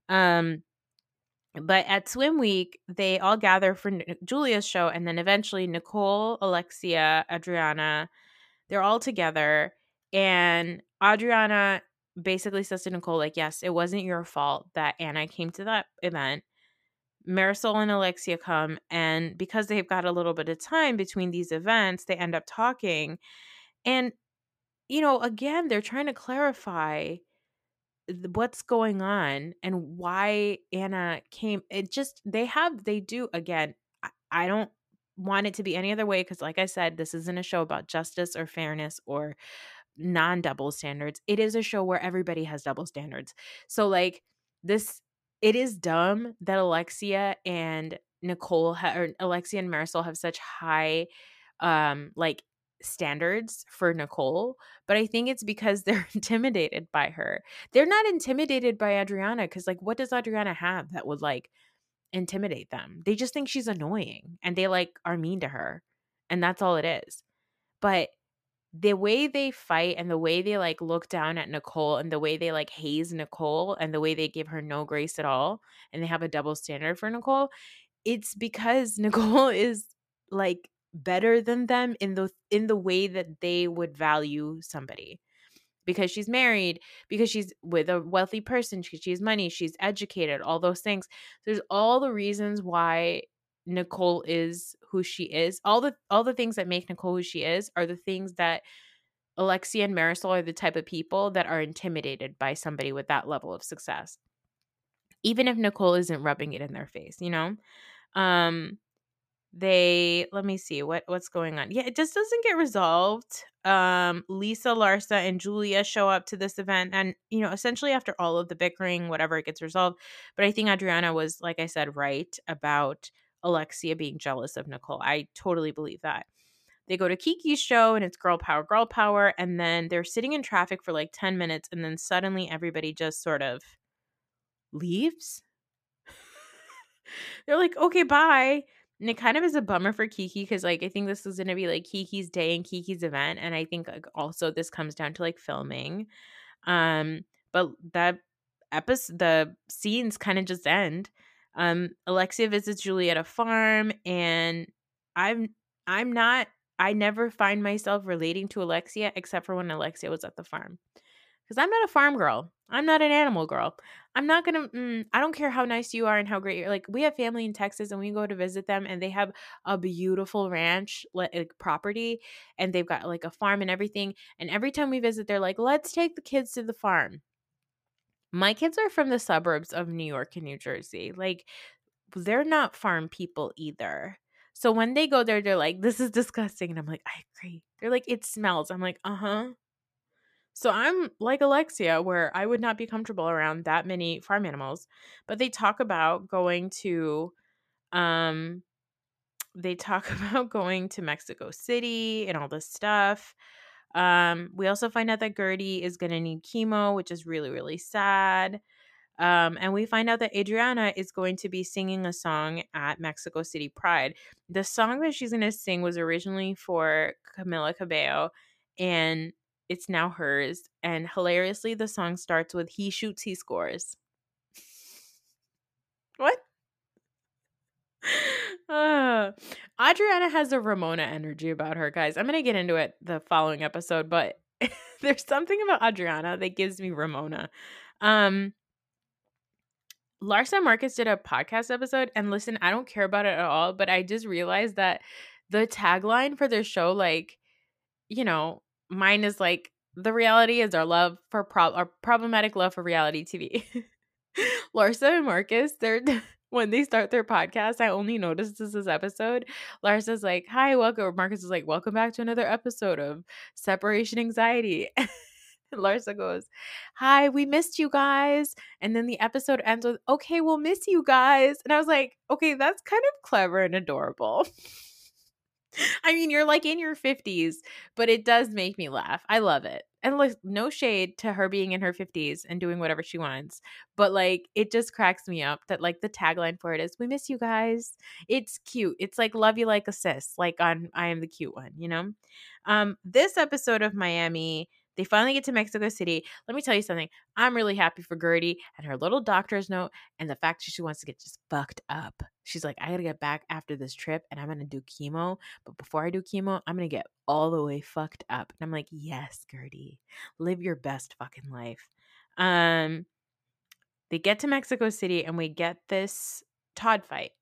But at swim week, they all gather for Julia's show. And then eventually Nicole, Alexia, Adriana, they're all together. And Adriana basically says to Nicole, like, yes, it wasn't your fault that Anna came to that event. Marisol and Alexia come, and because they've got a little bit of time between these events, they end up talking. And, again, they're trying to clarify what's going on and why Anna came. They do, again, I don't want it to be any other way because, like I said, this isn't a show about justice or fairness or non-double standards. It is a show where everybody has double standards. So like this, it is dumb that Alexia and Alexia and Marisol have such high like standards for Nicole, but I think it's because they're intimidated by her. They're not intimidated by Adriana because like what does Adriana have that would like intimidate them? They just think she's annoying and they like are mean to her, and that's all it is. But the way they fight and the way they like look down at Nicole and the way they like haze Nicole and the way they give her no grace at all and they have a double standard for Nicole, it's because Nicole is like better than them in the way that they would value somebody. Because she's married, because she's with a wealthy person, she has money, she's educated, all those things. There's all the reasons why Nicole is who she is. All the things that make Nicole who she is are the things that Alexia and Marisol are the type of people that are intimidated by somebody with that level of success. Even if Nicole isn't rubbing it in their face, let me see what's going on. Yeah, it just doesn't get resolved. Lisa, Larsa, and Julia show up to this event, and essentially after all of the bickering, whatever, it gets resolved. But I think Adriana was, like I said, right about Alexia being jealous of Nicole. I totally believe that. They go to Kiki's show and it's girl power, and then they're sitting in traffic for like 10 minutes, and then suddenly everybody just sort of leaves. They're like, okay, bye. And it kind of is a bummer for Kiki because, like, I think this is going to be, like, Kiki's day and Kiki's event. And I think, like, also this comes down to, like, filming. But the scenes kind of just end. Alexia visits Julie at a farm. And I never find myself relating to Alexia except for when Alexia was at the farm. Because I'm not a farm girl. I'm not an animal girl. I'm not going to, I don't care how nice you are and how great you're. Like, we have family in Texas and we go to visit them and they have a beautiful ranch, like property, and they've got like a farm and everything. And every time we visit, they're like, let's take the kids to the farm. My kids are from the suburbs of New York and New Jersey. Like, they're not farm people either. So when they go there, they're like, this is disgusting. And I'm like, I agree. They're like, it smells. I'm like, uh-huh. So I'm like Alexia, where I would not be comfortable around that many farm animals. But they talk about going to Mexico City and all this stuff. We also find out that Gertie is going to need chemo, which is really, really sad. And we find out that Adriana is going to be singing a song at Mexico City Pride. The song that she's going to sing was originally for Camila Cabello, and it's now hers. And hilariously, the song starts with "He shoots, he scores." What? Adriana has a Ramona energy about her, guys. I'm going to get into it the following episode, but there's something about Adriana that gives me Ramona. Larsa and Marcus did a podcast episode, and listen, I don't care about it at all, but I just realized that the tagline for their show, like, mine is like, the reality is our problematic love for reality TV. Larsa and Marcus, when they start their podcast, I only noticed this episode. Larsa's like, hi, welcome. Marcus is like, welcome back to another episode of Separation Anxiety. Larsa goes, hi, we missed you guys. And then the episode ends with, okay, we'll miss you guys. And I was like, okay, that's kind of clever and adorable. I mean, you're like in your 50s, but it does make me laugh. I love it. And like, no shade to her being in her 50s and doing whatever she wants. But like, it just cracks me up that like the tagline for it is, we miss you guys. It's cute. It's like, love you like a sis, like on I Am the Cute One, This episode of Miami, they finally get to Mexico City. Let me tell you something. I'm really happy for Gertie and her little doctor's note and the fact that she wants to get just fucked up. She's like, I got to get back after this trip and I'm going to do chemo. But before I do chemo, I'm going to get all the way fucked up. And I'm like, yes, Gertie, live your best fucking life. They get to Mexico City and we get this Todd fight.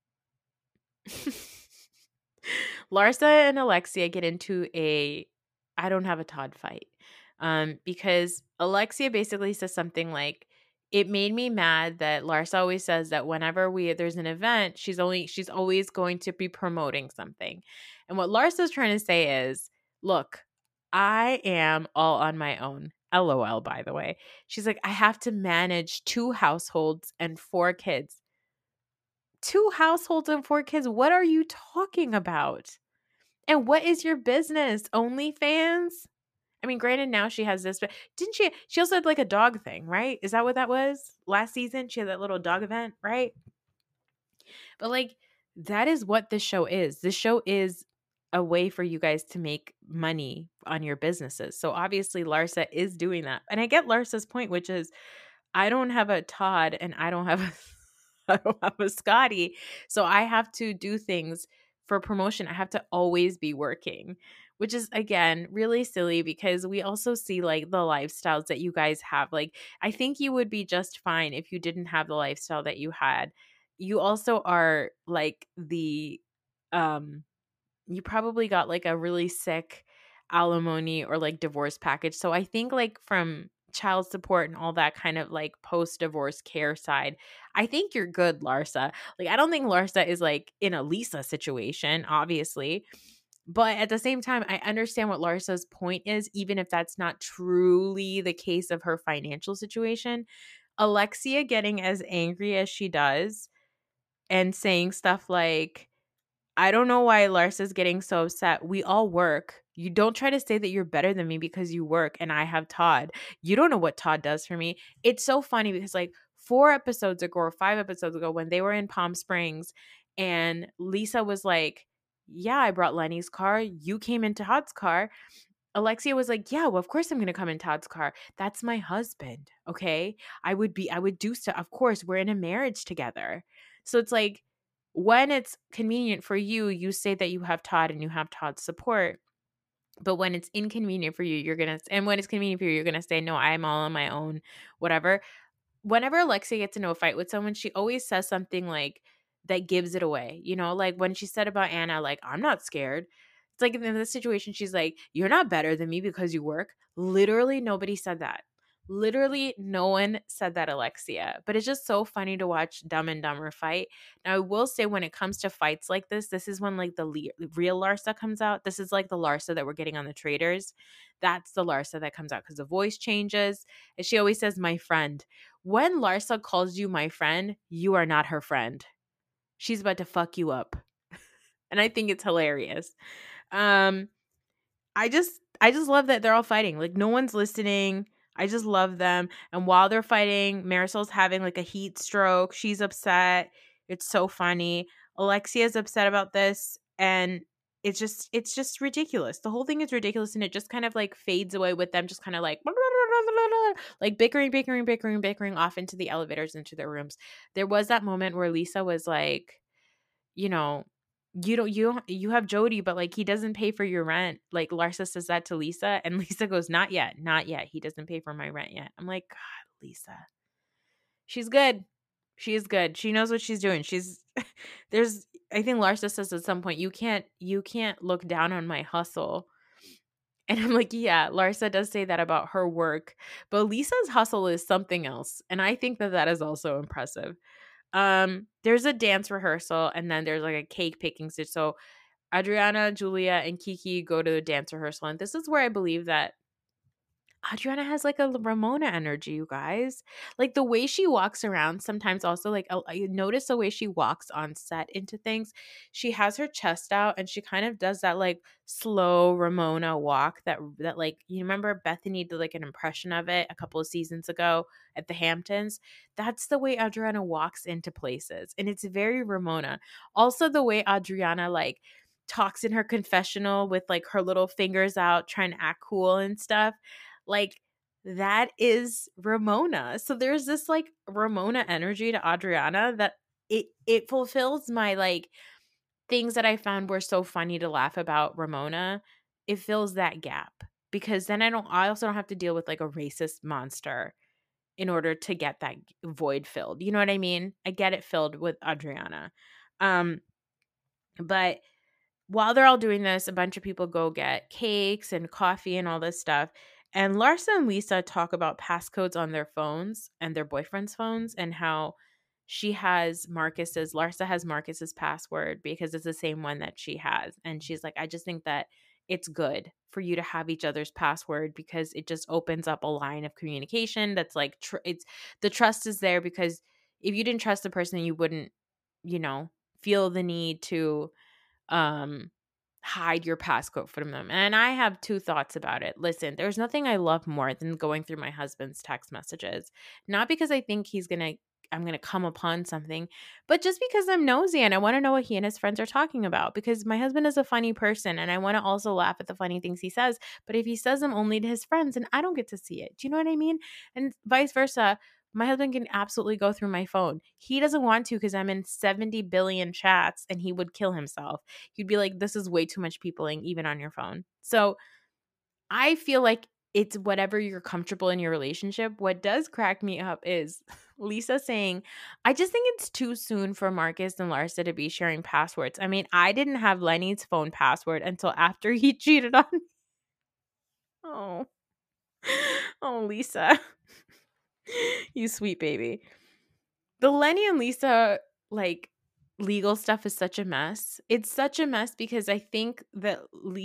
Larsa and Alexia get into a I don't have a Todd fight. Because Alexia basically says something like, it made me mad that Larsa always says that whenever there's an event, she's always going to be promoting something. And what Larsa's trying to say is, look, I am all on my own. LOL, by the way. She's like, I have to manage 2 households and 4 kids. 2 households and 4 kids? What are you talking about? And what is your business? OnlyFans? I mean, granted, now she has this, but didn't she also had like a dog thing, right? Is that what that was? Last season, she had that little dog event, right? But like, that is what this show is. This show is a way for you guys to make money on your businesses. So obviously Larsa is doing that. And I get Larsa's point, which is, I don't have a Todd and I don't have I don't have a Scotty. So I have to do things for promotion. I have to always be working, which is again really silly because we also see like the lifestyles that you guys have. Like, I think you would be just fine if you didn't have the lifestyle that you had. You also are like you probably got like a really sick alimony or like divorce package. So I think like from child support and all that kind of like post divorce care side, I think you're good, Larsa. Like, I don't think Larsa is like in a Lisa situation, obviously. But at the same time, I understand what Larsa's point is, even if that's not truly the case of her financial situation. Alexia getting as angry as she does and saying stuff like, I don't know why Larsa's getting so upset. We all work. You don't try to say that you're better than me because you work and I have Todd. You don't know what Todd does for me. It's so funny because like 4 episodes ago or 5 episodes ago when they were in Palm Springs and Lisa was like, yeah, I brought Lenny's car. You came into Todd's car. Alexia was like, yeah, well, of course I'm going to come in Todd's car. That's my husband. Okay. I would do stuff. Of course, we're in a marriage together. So it's like, when it's convenient for you, you say that you have Todd and you have Todd's support. But when it's inconvenient for you, and when it's convenient for you, you're going to say, no, I'm all on my own, whatever. Whenever Alexia gets into a fight with someone, she always says something like that gives it away. You know, like when she said about Anna, like, I'm not scared. It's like in this situation, she's like, you're not better than me because you work. Literally, nobody said that. Literally, no one said that, Alexia. But it's just so funny to watch Dumb and Dumber fight. Now, I will say when it comes to fights like this is when like the real Larsa comes out. This is like the Larsa that we're getting on the Traitors. That's the Larsa that comes out because the voice changes. And she always says, my friend. When Larsa calls you my friend, you are not her friend. She's about to fuck you up. And I think it's hilarious. I just love that they're all fighting. Like, no one's listening. I just love them. And while they're fighting, Marisol's having like a heat stroke. She's upset. It's so funny. Alexia's upset about this, and it's just ridiculous. The whole thing is ridiculous, and it just kind of like fades away with them just kind of like bickering off into the elevators, into their rooms. There was that moment where Lisa was like, you know, you have Jody, but like he doesn't pay for your rent. Like Larsa says that to Lisa, and Lisa goes, not yet. He doesn't pay for my rent yet. I'm like, God, Lisa. She's good. She is good. She knows what she's doing. I think Larsa says at some point, you can't look down on my hustle. And I'm like, yeah, Larsa does say that about her work, but Lisa's hustle is something else. And I think that is also impressive. There's a dance rehearsal and then there's like a cake picking stitch. So Adriana, Julia, and Kiki go to the dance rehearsal. And this is where I believe that Adriana has like a Ramona energy, you guys. Like the way she walks around sometimes also like I notice the way she walks on set into things. She has her chest out and she kind of does that like slow Ramona walk that like, you remember Bethany did like an impression of it a couple of seasons ago at the Hamptons. That's the way Adriana walks into places, and it's very Ramona. Also the way Adriana like talks in her confessional with like her little fingers out trying to act cool and stuff. Like, that is Ramona. So there's this like Ramona energy to Adriana that it fulfills my like things that I found were so funny to laugh about Ramona. It fills that gap because then I also don't have to deal with like a racist monster in order to get that void filled. You know what I mean? I get it filled with Adriana. But while they're all doing this, a bunch of people go get cakes and coffee and all this stuff. And Larsa and Lisa talk about passcodes on their phones and their boyfriend's phones, and how Larsa has Marcus's password because it's the same one that she has. And she's like, I just think that it's good for you to have each other's password because it just opens up a line of communication that's like, the trust is there, because if you didn't trust the person, you wouldn't, feel the need to hide your passcode from them. And I have two thoughts about it. Listen, there's nothing I love more than going through my husband's text messages. Not because I think I'm going to come upon something, but just because I'm nosy and I want to know what he and his friends are talking about, because my husband is a funny person and I want to also laugh at the funny things he says. But if he says them only to his friends and I don't get to see it, do you know what I mean? And vice versa. My husband can absolutely go through my phone. He doesn't want to because I'm in 70 billion chats and he would kill himself. He'd be like, this is way too much peopling, even on your phone. So I feel like it's whatever you're comfortable in your relationship. What does crack me up is Lisa saying, I just think it's too soon for Marcus and Larsa to be sharing passwords. I mean, I didn't have Lenny's phone password until after he cheated on me. Oh, Lisa. You sweet baby. The Lenny and Lisa, legal stuff is such a mess. It's such a mess because I think that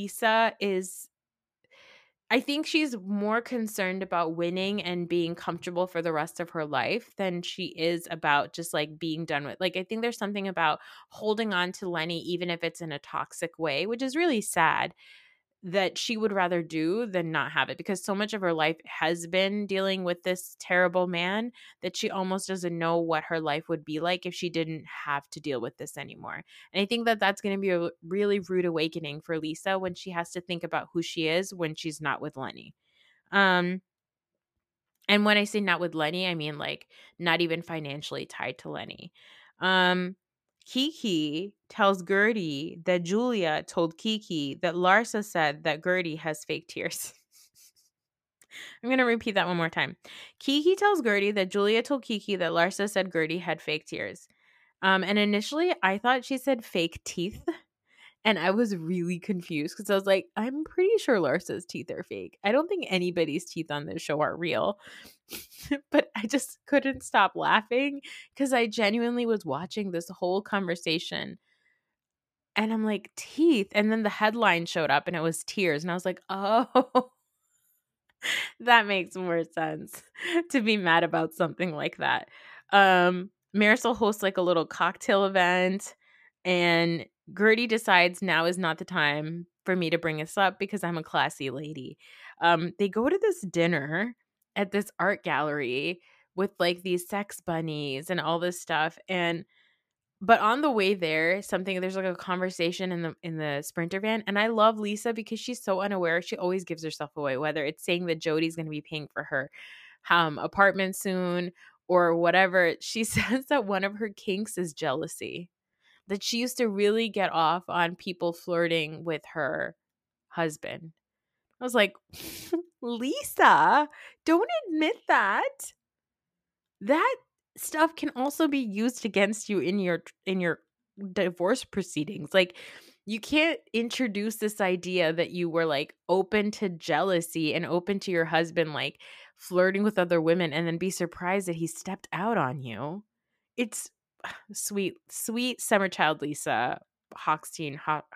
I think she's more concerned about winning and being comfortable for the rest of her life than she is about just being done with. I think there's something about holding on to Lenny, even if it's in a toxic way, which is really sad, that she would rather do than not have it, because so much of her life has been dealing with this terrible man that she almost doesn't know what her life would be like if she didn't have to deal with this anymore. And I think that that's going to be a really rude awakening for Lisa when she has to think about who she is when she's not with Lenny. And when I say not with Lenny, I mean not even financially tied to Lenny. Kiki tells Gertie that Julia told Kiki that Larsa said that Gertie has fake tears. I'm going to repeat that one more time. Kiki tells Gertie that Julia told Kiki that Larsa said Gertie had fake tears. And initially, I thought she said fake teeth. And I was really confused because I was like, I'm pretty sure Larsa's teeth are fake. I don't think anybody's teeth on this show are real. But I just couldn't stop laughing because I genuinely was watching this whole conversation. And I'm like, teeth. And then the headline showed up and it was tears. And I was like, oh, that makes more sense to be mad about something like that. Marisol hosts a little cocktail event, and Gertie decides now is not the time for me to bring this up because I'm a classy lady. They go to this dinner at this art gallery with these sex bunnies and all this stuff. But on the way there, there's a conversation in the Sprinter van. And I love Lisa because she's so unaware. She always gives herself away, whether it's saying that Jody's going to be paying for her apartment soon or whatever. She says that one of her kinks is jealousy, that she used to really get off on people flirting with her husband. I was like, Lisa, don't admit that. That stuff can also be used against you in your divorce proceedings. You can't introduce this idea that you were open to jealousy and open to your husband flirting with other women and then be surprised that he stepped out on you. It's sweet summer child Lisa Hochstein.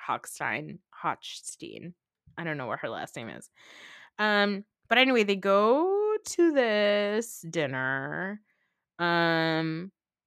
I don't know what her last name is. But anyway, they go to this dinner. I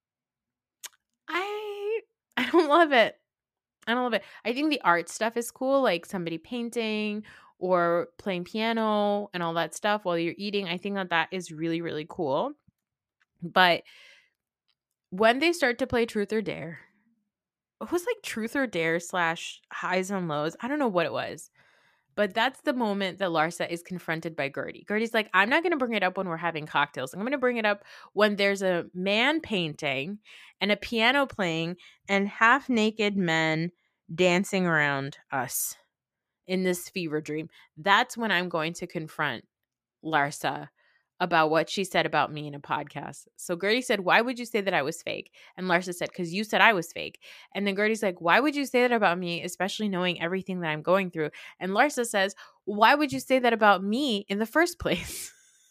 don't love it. I think the art stuff is cool, like somebody painting or playing piano and all that stuff while you're eating. I think that is really, really cool. But when they start to play Truth or Dare, it was Truth or Dare / highs and lows. I don't know what it was. But that's the moment that Larsa is confronted by Gertie. Gertie's like, I'm not going to bring it up when we're having cocktails. I'm going to bring it up when there's a man painting and a piano playing and half-naked men dancing around us in this fever dream. That's when I'm going to confront Larsa about what she said about me in a podcast. So Gertie said, why would you say that I was fake? And Larsa said, because you said I was fake. And then Gertie's like, why would you say that about me, especially knowing everything that I'm going through? And Larsa says, why would you say that about me in the first place?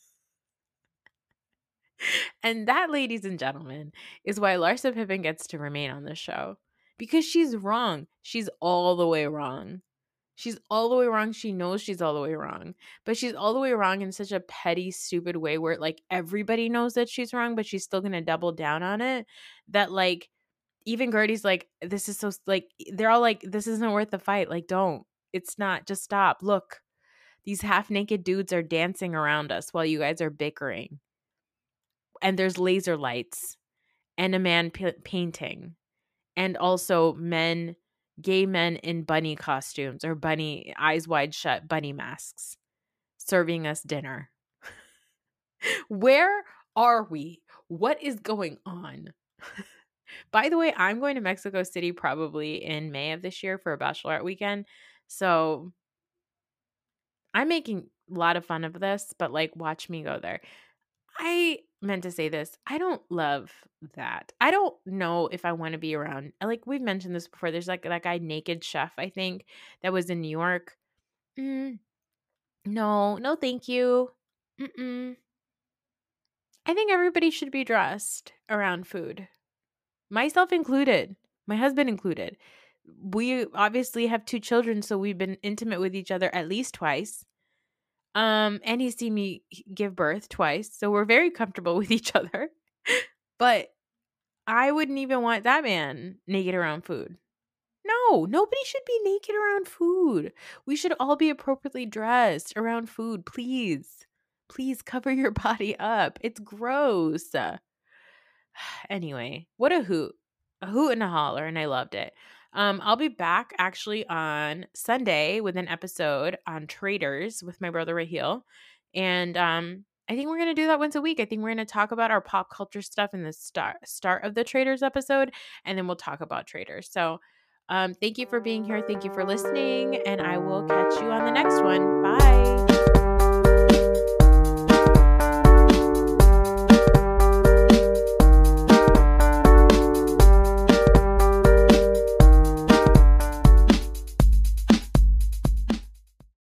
And that, ladies and gentlemen, is why Larsa Pippen gets to remain on the show. Because she's wrong. She's all the way wrong. She's all the way wrong. She knows she's all the way wrong. But she's all the way wrong in such a petty, stupid way where, like, everybody knows that she's wrong, but she's still going to double down on it. That, like, even Gertie's like, this is so, like, they're all like, this isn't worth the fight. Like, don't. It's not. Just stop. Look. These half-naked dudes are dancing around us while you guys are bickering. And there's laser lights. And a man painting. And also gay men in bunny costumes or bunny eyes wide shut bunny masks serving us dinner. Where are we? What is going on? By the way, I'm going to Mexico City probably in May of this year for a bachelorette weekend. So I'm making a lot of fun of this, but like, watch me go there. I meant to say this. I don't love that. I don't know if I want to be around. Like, we've mentioned this before. There's like that guy, Naked Chef, I think, that was in New York. No, thank you. I think everybody should be dressed around food. Myself included. My husband included. We obviously have 2 children, so we've been intimate with each other at least twice. And he's seen me give birth twice, so we're very comfortable with each other. But I wouldn't even want that man naked around food. No, nobody should be naked around food. We should all be appropriately dressed around food, please. Please cover your body up. It's gross. Anyway, what a hoot. A hoot and a holler, and I loved it. I'll be back actually on Sunday with an episode on Traitors with my brother Raheel. And I think we're going to do that once a week. I think we're going to talk about our pop culture stuff in the start of the Traitors episode, and then we'll talk about Traitors. So thank you for being here. Thank you for listening, and I will catch you on the next one.